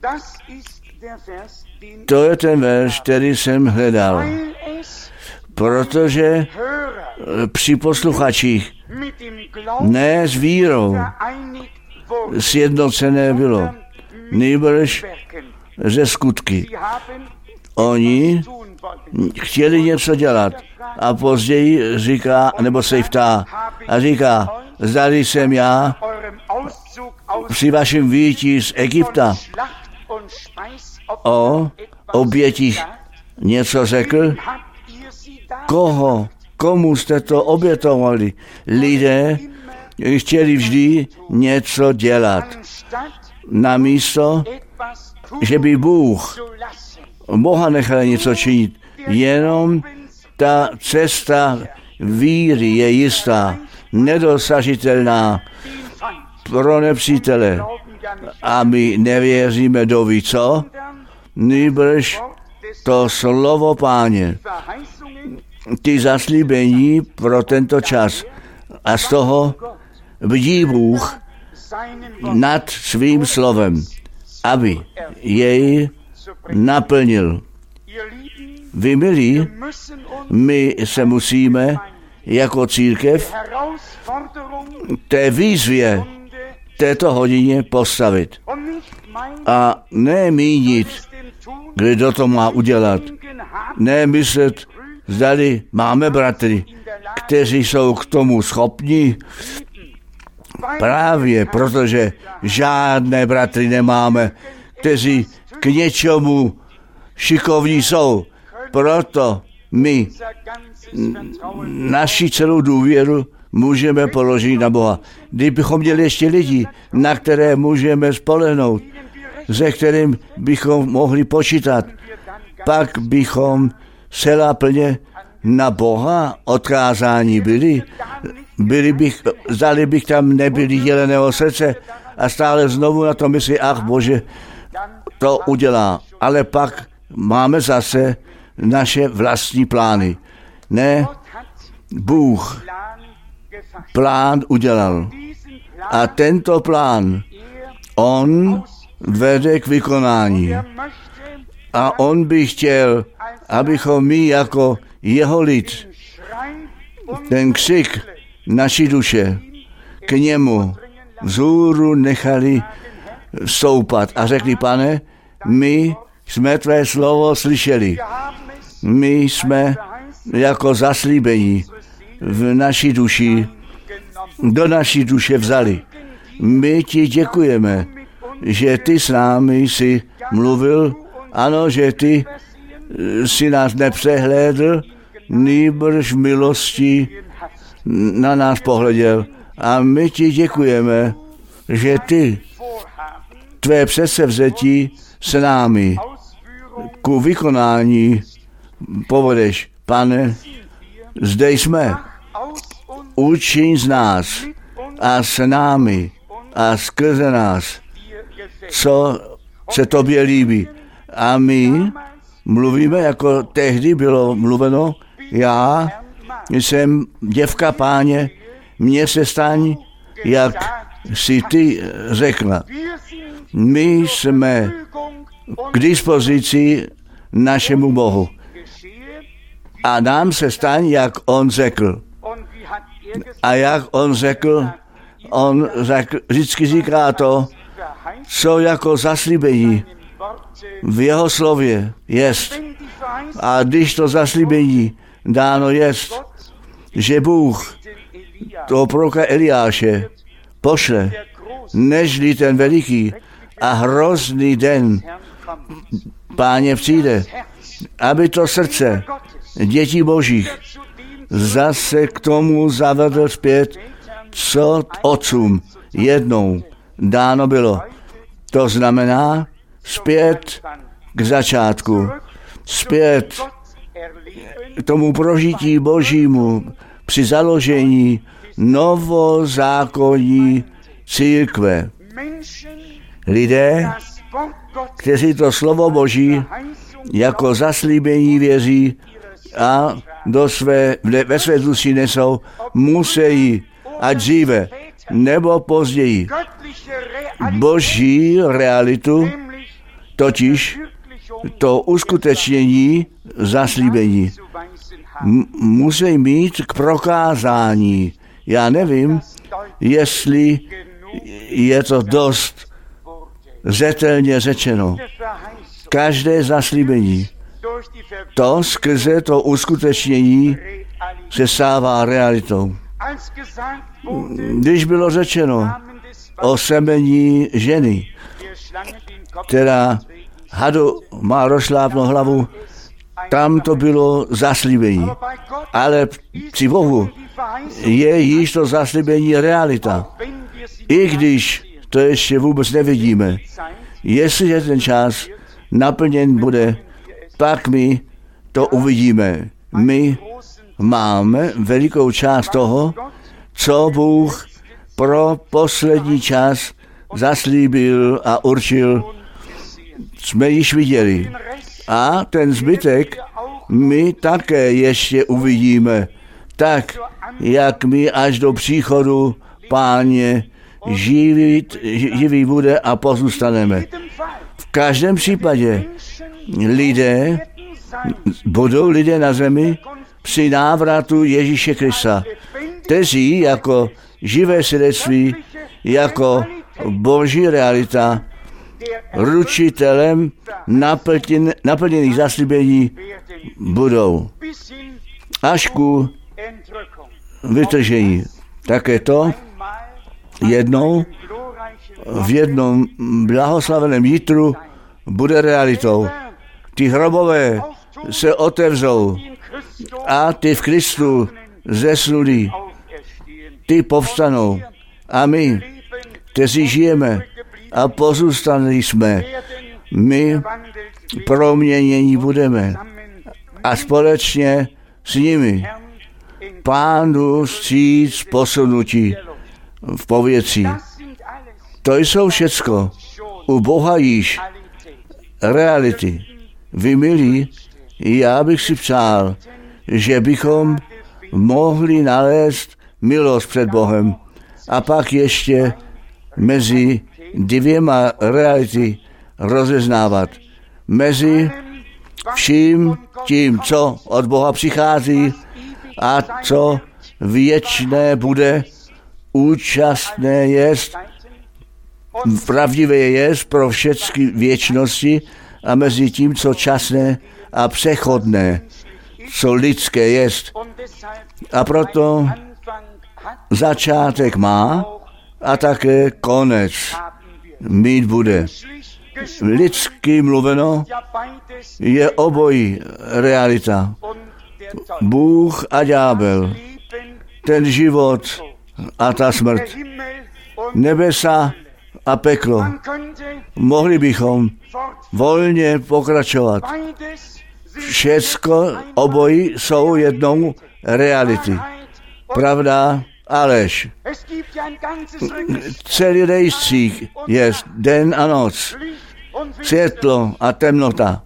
To je ten verš, který jsem hledal. Protože při posluchačích ne s vírou sjednocené bylo, nýbrž ze skutky. Oni chtěli něco dělat a později říká, nebo se jich ptá a říká, zdali jsem já při vašem výjití z Egypta o obětích něco řekl? Koho, komu jste to obětovali? Lidé chtěli vždy něco dělat. Namísto, že by Bůh Boha nechal něco činit. Jenom ta cesta víry je jistá, nedosažitelná pro nepřítele. A my nevěříme do ví co? Nýbrž to slovo Páně. Ty zaslíbení pro tento čas. A z toho bdí Bůh nad svým slovem, aby jej naplnil. Vy milí, my se musíme jako církev té výzvě této hodině postavit. A ne mínit, kdo to má udělat. Ne myslet, zdali máme bratry, kteří jsou k tomu schopni. Právě protože žádné bratry nemáme, kteří k něčemu šikovní jsou. Proto my naši celou důvěru můžeme položit na Boha. Kdybychom měli ještě lidi, na které můžeme spolehnout, se kterým bychom mohli počítat, pak bychom celá plně na Boha odkázání byli. byli bych, zdali bych tam nebyli děleného srdce a stále znovu na to myslí, ach Bože, to udělá. Ale pak máme zase naše vlastní plány. Ne, Bůh plán udělal. A tento plán on vede k vykonání. A on by chtěl, abychom my jako jeho lid, ten křik naší duše k němu vzhůru nechali stoupat a řekli, Pane, my jsme tvé slovo slyšeli. My jsme jako zaslíbení v naší duši, do naší duše vzali. My ti děkujeme, že ty s námi jsi mluvil, ano, že ty si nás nepřehlédl, nýbrž v milosti na nás pohleděl. A my ti děkujeme, že ty tvé předsevzetí s námi ku vykonání povedeš. Pane, zde jsme, učiň z nás a s námi a skrze nás, co se tobě líbí. A my mluvíme, jako tehdy bylo mluveno, já jsem děvka Páně, mně se staň, jak si ty řekla. My jsme k dispozici našemu Bohu. A nám se staň, jak on řekl. A jak on řekl, on řekl, vždycky říká to, co jako zaslíbení v jeho slově jest. A když to zaslíbení dáno jest, že Bůh toho proroka Eliáše pošle, nežli ten veliký a hrozný den Páně přijde, aby to srdce dětí božích zase k tomu zavedl zpět, co otcům jednou dáno bylo. To znamená zpět k začátku, zpět k tomu prožití božímu při založení novozákonní církve. Lidé, kteří to slovo Boží jako zaslíbení věří a do své, ve své duši nesou, musí, ať dříve nebo později, Boží realitu, totiž to uskutečnění zaslíbení, m- musí mít k prokázání. Já nevím, jestli je to dost zřetelně řečeno. Každé zaslíbení, to skrze to uskutečnění se stává realitou. Když bylo řečeno o semení ženy, která hadu má rozšlápnou hlavu, tam to bylo zaslíbení. Ale při Bohu je již to zaslíbení realita. I když to ještě vůbec nevidíme. Jestliže ten čas naplněn bude, pak my to uvidíme. My máme velikou část toho, co Bůh pro poslední čas zaslíbil a určil, jsme již viděli. A ten zbytek my také ještě uvidíme, tak jak my až do příchodu Páně živý, živý bude a pozůstaneme. V každém případě lidé budou lidé na zemi při návratu Ježíše Krista, kteří jako živé svědectví, jako boží realita, ručitelem naplněn, naplněných zaslíbení budou až ku vytržení. Také to jednou v jednom blahoslaveném jitru bude realitou. Ty hrobové se otevřou a ty v Kristu zesnulí, ty povstanou. A my, kteří žijeme a pozůstali jsme, my proměnění budeme a společně s nimi Pánu vstříc posunutí v povětří. To jsou všecko u Boha již reality. Vy milí, já bych si přál, že bychom mohli nalézt milost před Bohem a pak ještě mezi dvěma reality rozeznávat. Mezi vším tím, co od Boha přichází a co věčné bude, účastné jest, pravdivé jest pro všechny věčnosti a mezi tím, co časné a přechodné, co lidské jest. A proto začátek má a také konec mít bude. Lidsky mluveno je obojí realita. Bůh a ďábel, ten život a ta smrt, nebesa a peklo. Mohli bychom volně pokračovat. Všecko obojí jsou jednou reality. Pravda a lež. Celý rejstřík je den a noc, světlo a temnota.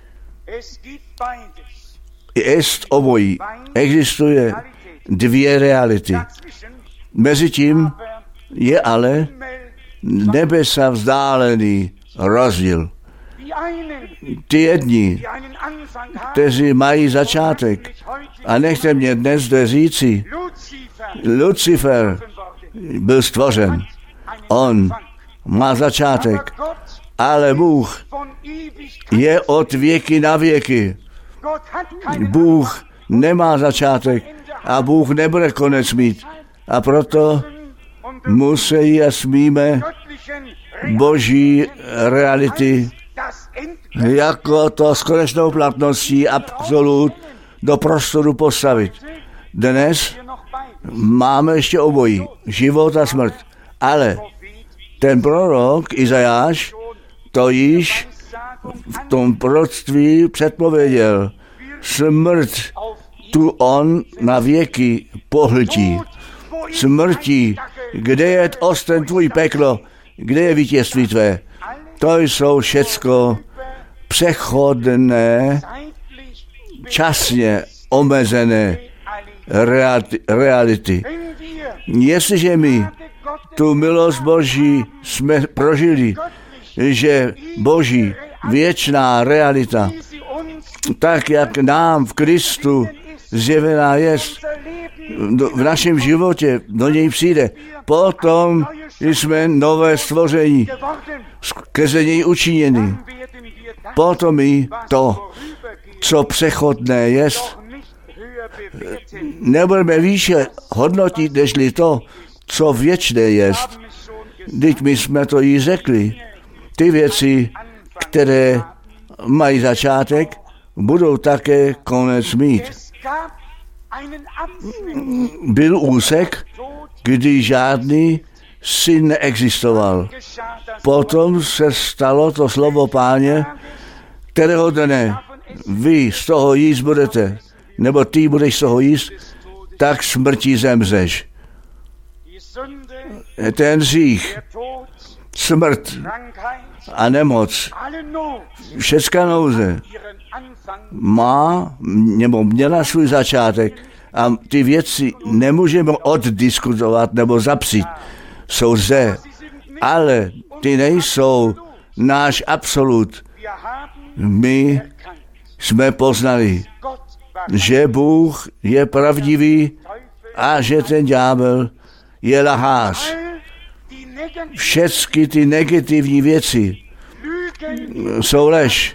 Jest obojí. Existuje dvě reality. Mezitím je ale nebesa vzdálený rozdíl. Ty jedni, kteří mají začátek A nechte mě dnes zde říci, Lucifer byl stvořen. On má začátek, ale Bůh je od věky na věky. Bůh nemá začátek a Bůh nebude konec mít. A proto musí a smíme boží reality jako to s konečnou platností absolut do prostoru postavit. Dnes máme ještě obojí, život a smrt, ale ten prorok Izajáš to již v tom proroctví předpověděl. Smrt tu on na věky pohltí. Smrti, kde je osten tvůj peklo, kde je vítězství tvé. To jsou všecko přechodné, časně omezené reality. Jestliže my tu milost Boží jsme prožili, že Boží věčná realita, tak jak nám v Kristu zjevená je, v našem životě do něj přijde, potom jsme nové stvoření, skrze něj učiněni. Potom i to, co přechodné je, nebudeme výše hodnotit, nežli to, co věčné je. Vždyť my jsme to jí řekli. Ty věci, které mají začátek, budou také konec mít. Byl úsek, kdy žádný syn neexistoval. Potom se stalo to slovo Páně, kterého dne vy z toho jíst budete, nebo ty budeš z toho jíst, tak smrtí zemřeš. Ten hřích, smrt a nemoc, všecká nouze má, nebo měla svůj začátek a ty věci nemůžeme oddiskutovat nebo zapřít. Jsou zde, ale ty nejsou náš absolut. My jsme poznali, že Bůh je pravdivý a že ten ďábel je lahář. Všechny ty negativní věci jsou lež.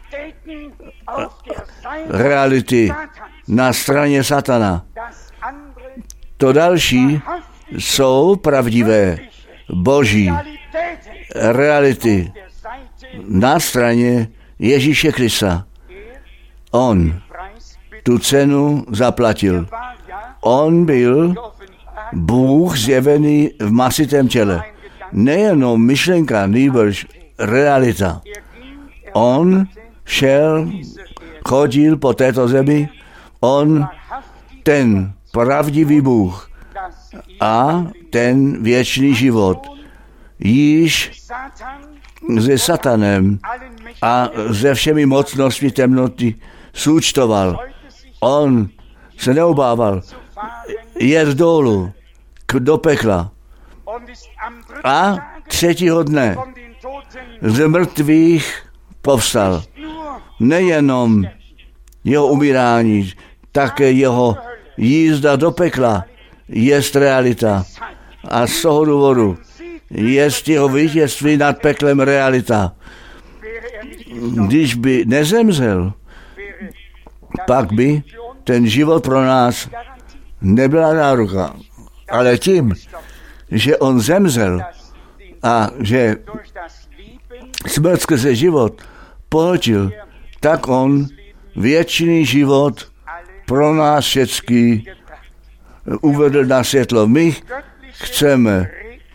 Reality na straně satana. To další jsou pravdivé, boží reality na straně Ježíše Krista. On tu cenu zaplatil. On byl Bůh zjevený v masitém těle. Nejenom myšlenka, nýbrž realita. On šel, chodil po této zemi, on, ten pravdivý Bůh a ten věčný život, již se satanem a se všemi mocnostmi temnoty součtoval. On se neobával jet dolů do pekla a třetího dne z mrtvých povstal. Nejenom jeho umírání, také jeho jízda do pekla je realita. A z toho důvodu je jeho vítězství nad peklem realita. Když by nezemřel, pak by ten život pro nás nebyla náruka. Ale tím, že on zemřel a že smrt skrze život pohltil, tak on věčný život pro nás všechny uvedl na světlo. My chceme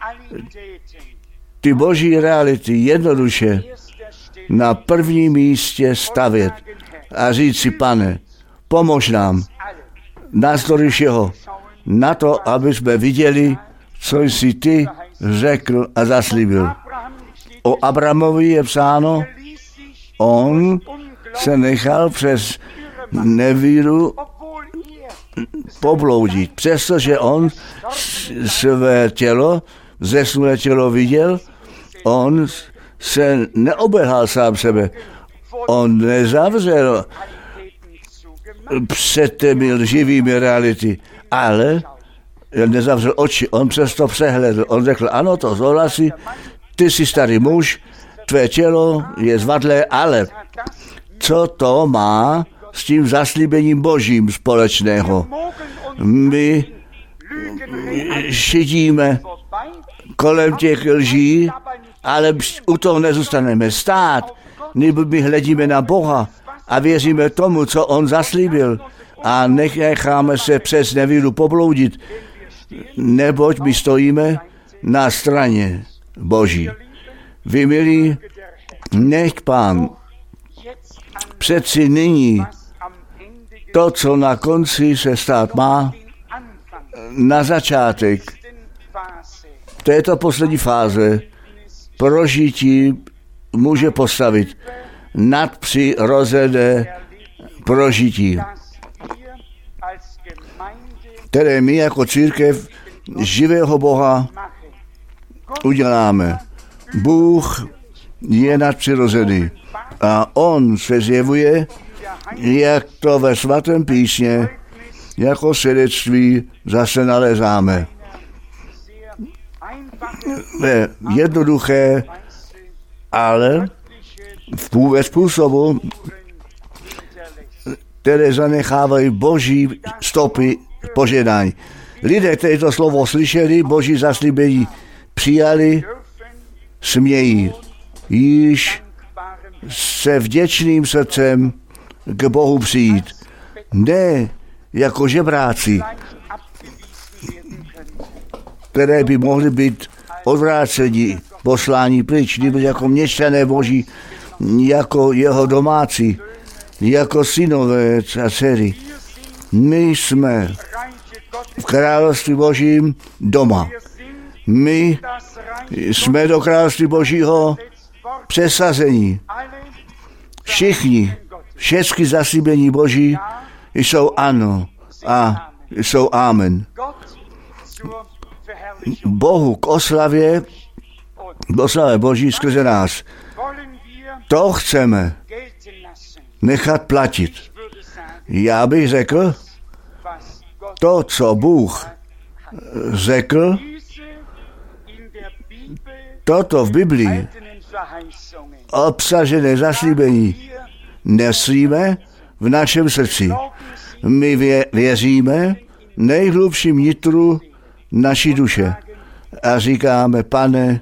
ty boží reality jednoduše na prvním místě stavět a říct si, Pane, pomož nám navzdory všeho na to, aby jsme viděli, co jsi ty řekl a zaslíbil. O Abrahamovi je psáno, on se nechal přes nevíru pobloudit, přestože on své tělo, zesnulé tělo viděl, on se neobelhal sám sebe. On nezavřel před těmi lživými reality. Ale on nezavřel oči, on přesto přehledl. On řekl, ano, to souhlasí, ty jsi starý muž, tvé tělo je zvadlé, ale co to má s tím zaslíbením Božím společného? My šidíme kolem těch lží, ale u toho nezůstaneme stát. Nebo my hledíme na Boha a věříme tomu, co on zaslíbil a necháme se přes nevíru pobloudit, neboť my stojíme na straně Boží. Vy milí, nech Pán přeci nyní to, co na konci se stát má, na začátek této poslední fáze prožití může postavit nadpřirozené prožití, které my jako církev živého Boha uděláme. Bůh je nadpřirozený a on se zjevuje, jak to ve svatém písmě jako svědectví zase nalezáme. Ve jednoduché, ale ve způsobu, které zanechávají Boží stopy požehnání. Lidé, kteří to slovo slyšeli, Boží zaslíbení přijali, smějí již se vděčným srdcem k Bohu přijít. Ne jako žebráci, které by mohly být odvráceni, poslání pryč, nebo jako měšťané Boží, jako jeho domácí, jako synové a dcery. My jsme v království Božím doma. My jsme do království Božího přesazení. Všichni, všechny zaslíbení Boží jsou ano a jsou amen. Bohu k oslavě, k oslavě Boží skrze nás. To chceme nechat platit. Já bych řekl, to, co Bůh řekl, toto v Biblii obsažené zaslíbení nesíme v našem srdci. My vě, věříme nejhlubším nitru naší duše a říkáme, Pane,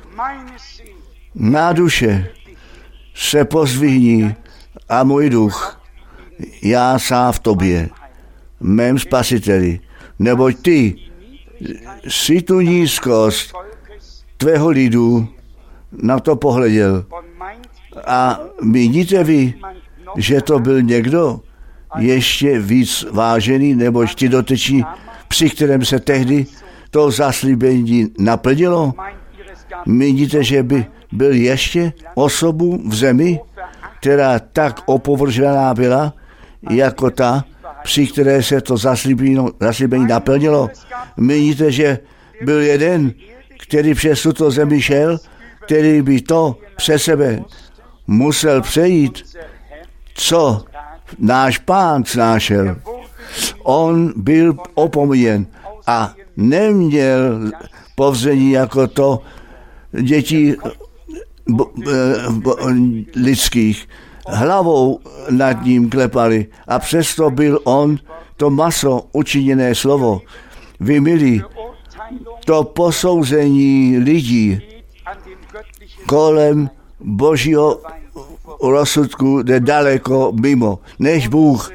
má duše se pozdvihni a můj duch, já sám v tobě, mém spasiteli, neboť ty si tu nízkost tvého lidu na to pohleděl. A míníte vy, že to byl někdo ještě víc vážený, nebož ti dotyční, při kterém se tehdy to zaslíbení naplnilo? Míníte, že by byl ještě osobu v zemi, která tak opovržená byla, jako ta, při které se to zaslíbení, zaslíbení naplnilo? Míníte, že byl jeden, který přes tuto zemi šel, který by to přes sebe musel přejít, co náš Pán snášel. On byl opomíjen a neměl povzení jako to dětí bo, bo, lidských. Hlavou nad ním klepali a přesto byl on to maso učiněné slovo. Vy milí, to posouzení lidí kolem Božího rozsudku jde daleko mimo, než Bůh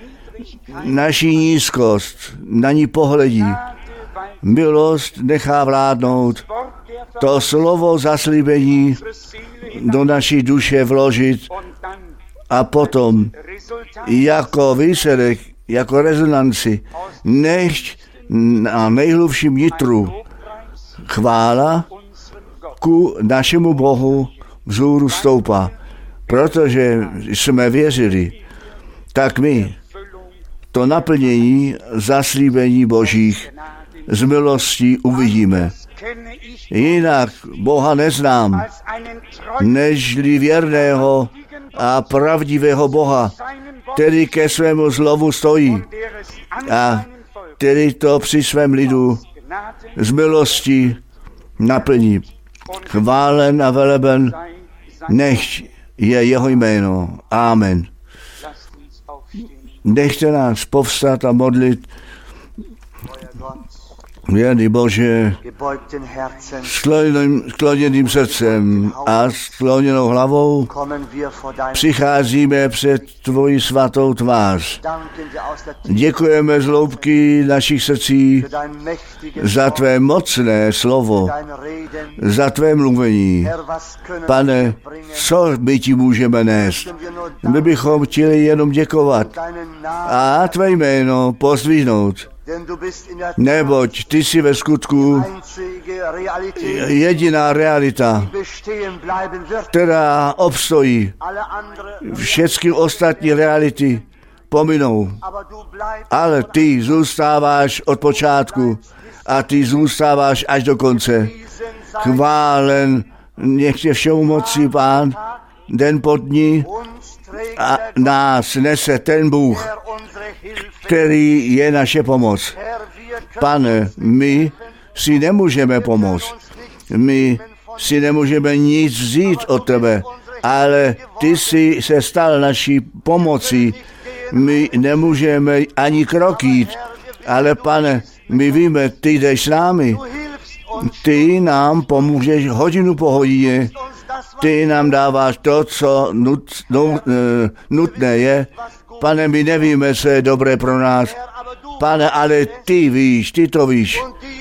naši nízkost na ní pohledí. Milost nechá vládnout, to slovo zaslíbení do naší duše vložit a potom jako výsledek, jako rezonanci, nechť na nejhlubším nitru chvála ku našemu Bohu vzhůru stoupá. Protože jsme věřili, tak my to naplnění zaslíbení Božích z milostí uvidíme. Jinak Boha neznám, nežli věrného a pravdivého Boha, který ke svému slovu stojí a který to při svém lidu z milosti naplní. Chválen a veleben nechť je jeho jméno. Amen. Nechte nás povstat a modlit. Věrný Bože, skloněným, skloněným srdcem a skloněnou hlavou přicházíme před tvoji svatou tvář. Děkujeme z hloubky našich srdcí za tvé mocné slovo, za tvé mluvení. Pane, co my ti můžeme nést? My bychom chtěli jenom děkovat a tvé jméno pozdvihnout. Neboť ty jsi ve skutku jediná realita, která obstojí. Všechny ostatní reality pominou, ale ty zůstáváš od počátku a ty zůstáváš až do konce. Chválen nech je všemu moci Pán, den po dní a nás nese ten Bůh, který je naše pomoc. Pane, my si nemůžeme pomoct. My si nemůžeme nic vzít od tebe, ale ty jsi se stal naší pomocí. My nemůžeme ani krok jít, ale Pane, my víme, ty jdeš s námi. Ty nám pomůžeš hodinu po hodině. Ty nám dáváš to, co nut, no, nutné je. Pane, my nevíme, co je dobré pro nás. Pane, ale ty víš, ty to víš.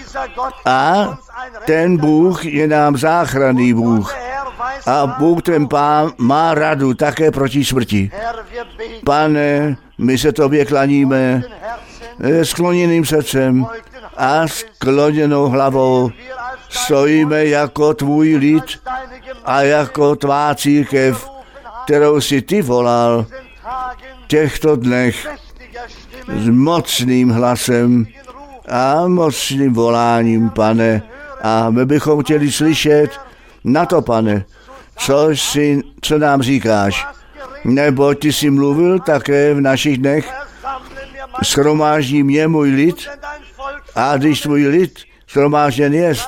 A ten Bůh je nám záchranný Bůh. A Bůh ten Pán má radu také proti smrti. Pane, my se tobě klaníme skloněným srdcem a skloněnou hlavou. Stojíme jako tvůj lid a jako tvá církev, kterou si ty volal v těchto dnech s mocným hlasem a mocným voláním, Pane. A my bychom chtěli slyšet na to, Pane, co, jsi, co nám říkáš. Nebo ty jsi mluvil také v našich dnech, shromáždí mě můj lid, a když tvůj lid shromážděn jest,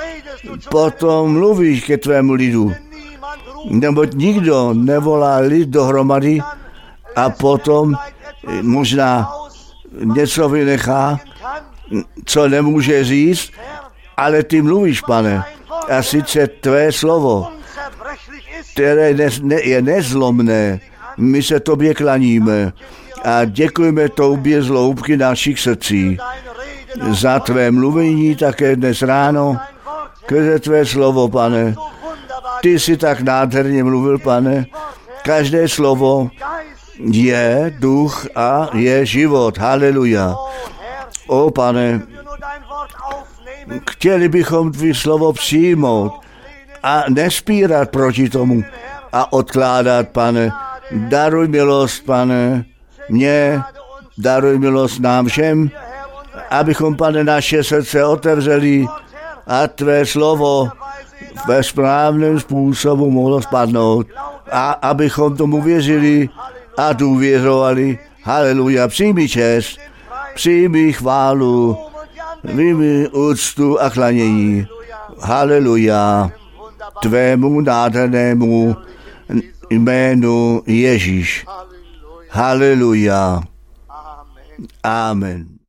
potom mluvíš ke tvému lidu. Neboť nikdo nevolá lid dohromady a potom možná něco vynechá, co nemůže říct, ale ty mluvíš, Pane. A sice tvé slovo, které je nezlomné, my se tobě klaníme a děkujeme tobě z hloubky našich srdcí za tvé mluvení také dnes ráno, skrze tvé slovo, Pane. Ty jsi tak nádherně mluvil, Pane. Každé slovo je duch a je život. Haleluja. O, Pane, chtěli bychom tvý slovo přijmout a nespírat proti tomu a odkládat, Pane. Daruj milost, Pane, mně, daruj milost nám všem, abychom, Pane, naše srdce otevřeli a tvé slovo ve správném způsobu mohlo spadnout a abychom tomu věřili a důvěřovali. Haleluja, přijmi čest, přijmi chválu, přijmi úctu a klanění. Haleluja, tvému nádhernému jménu Ježíš. Haleluja. Amen.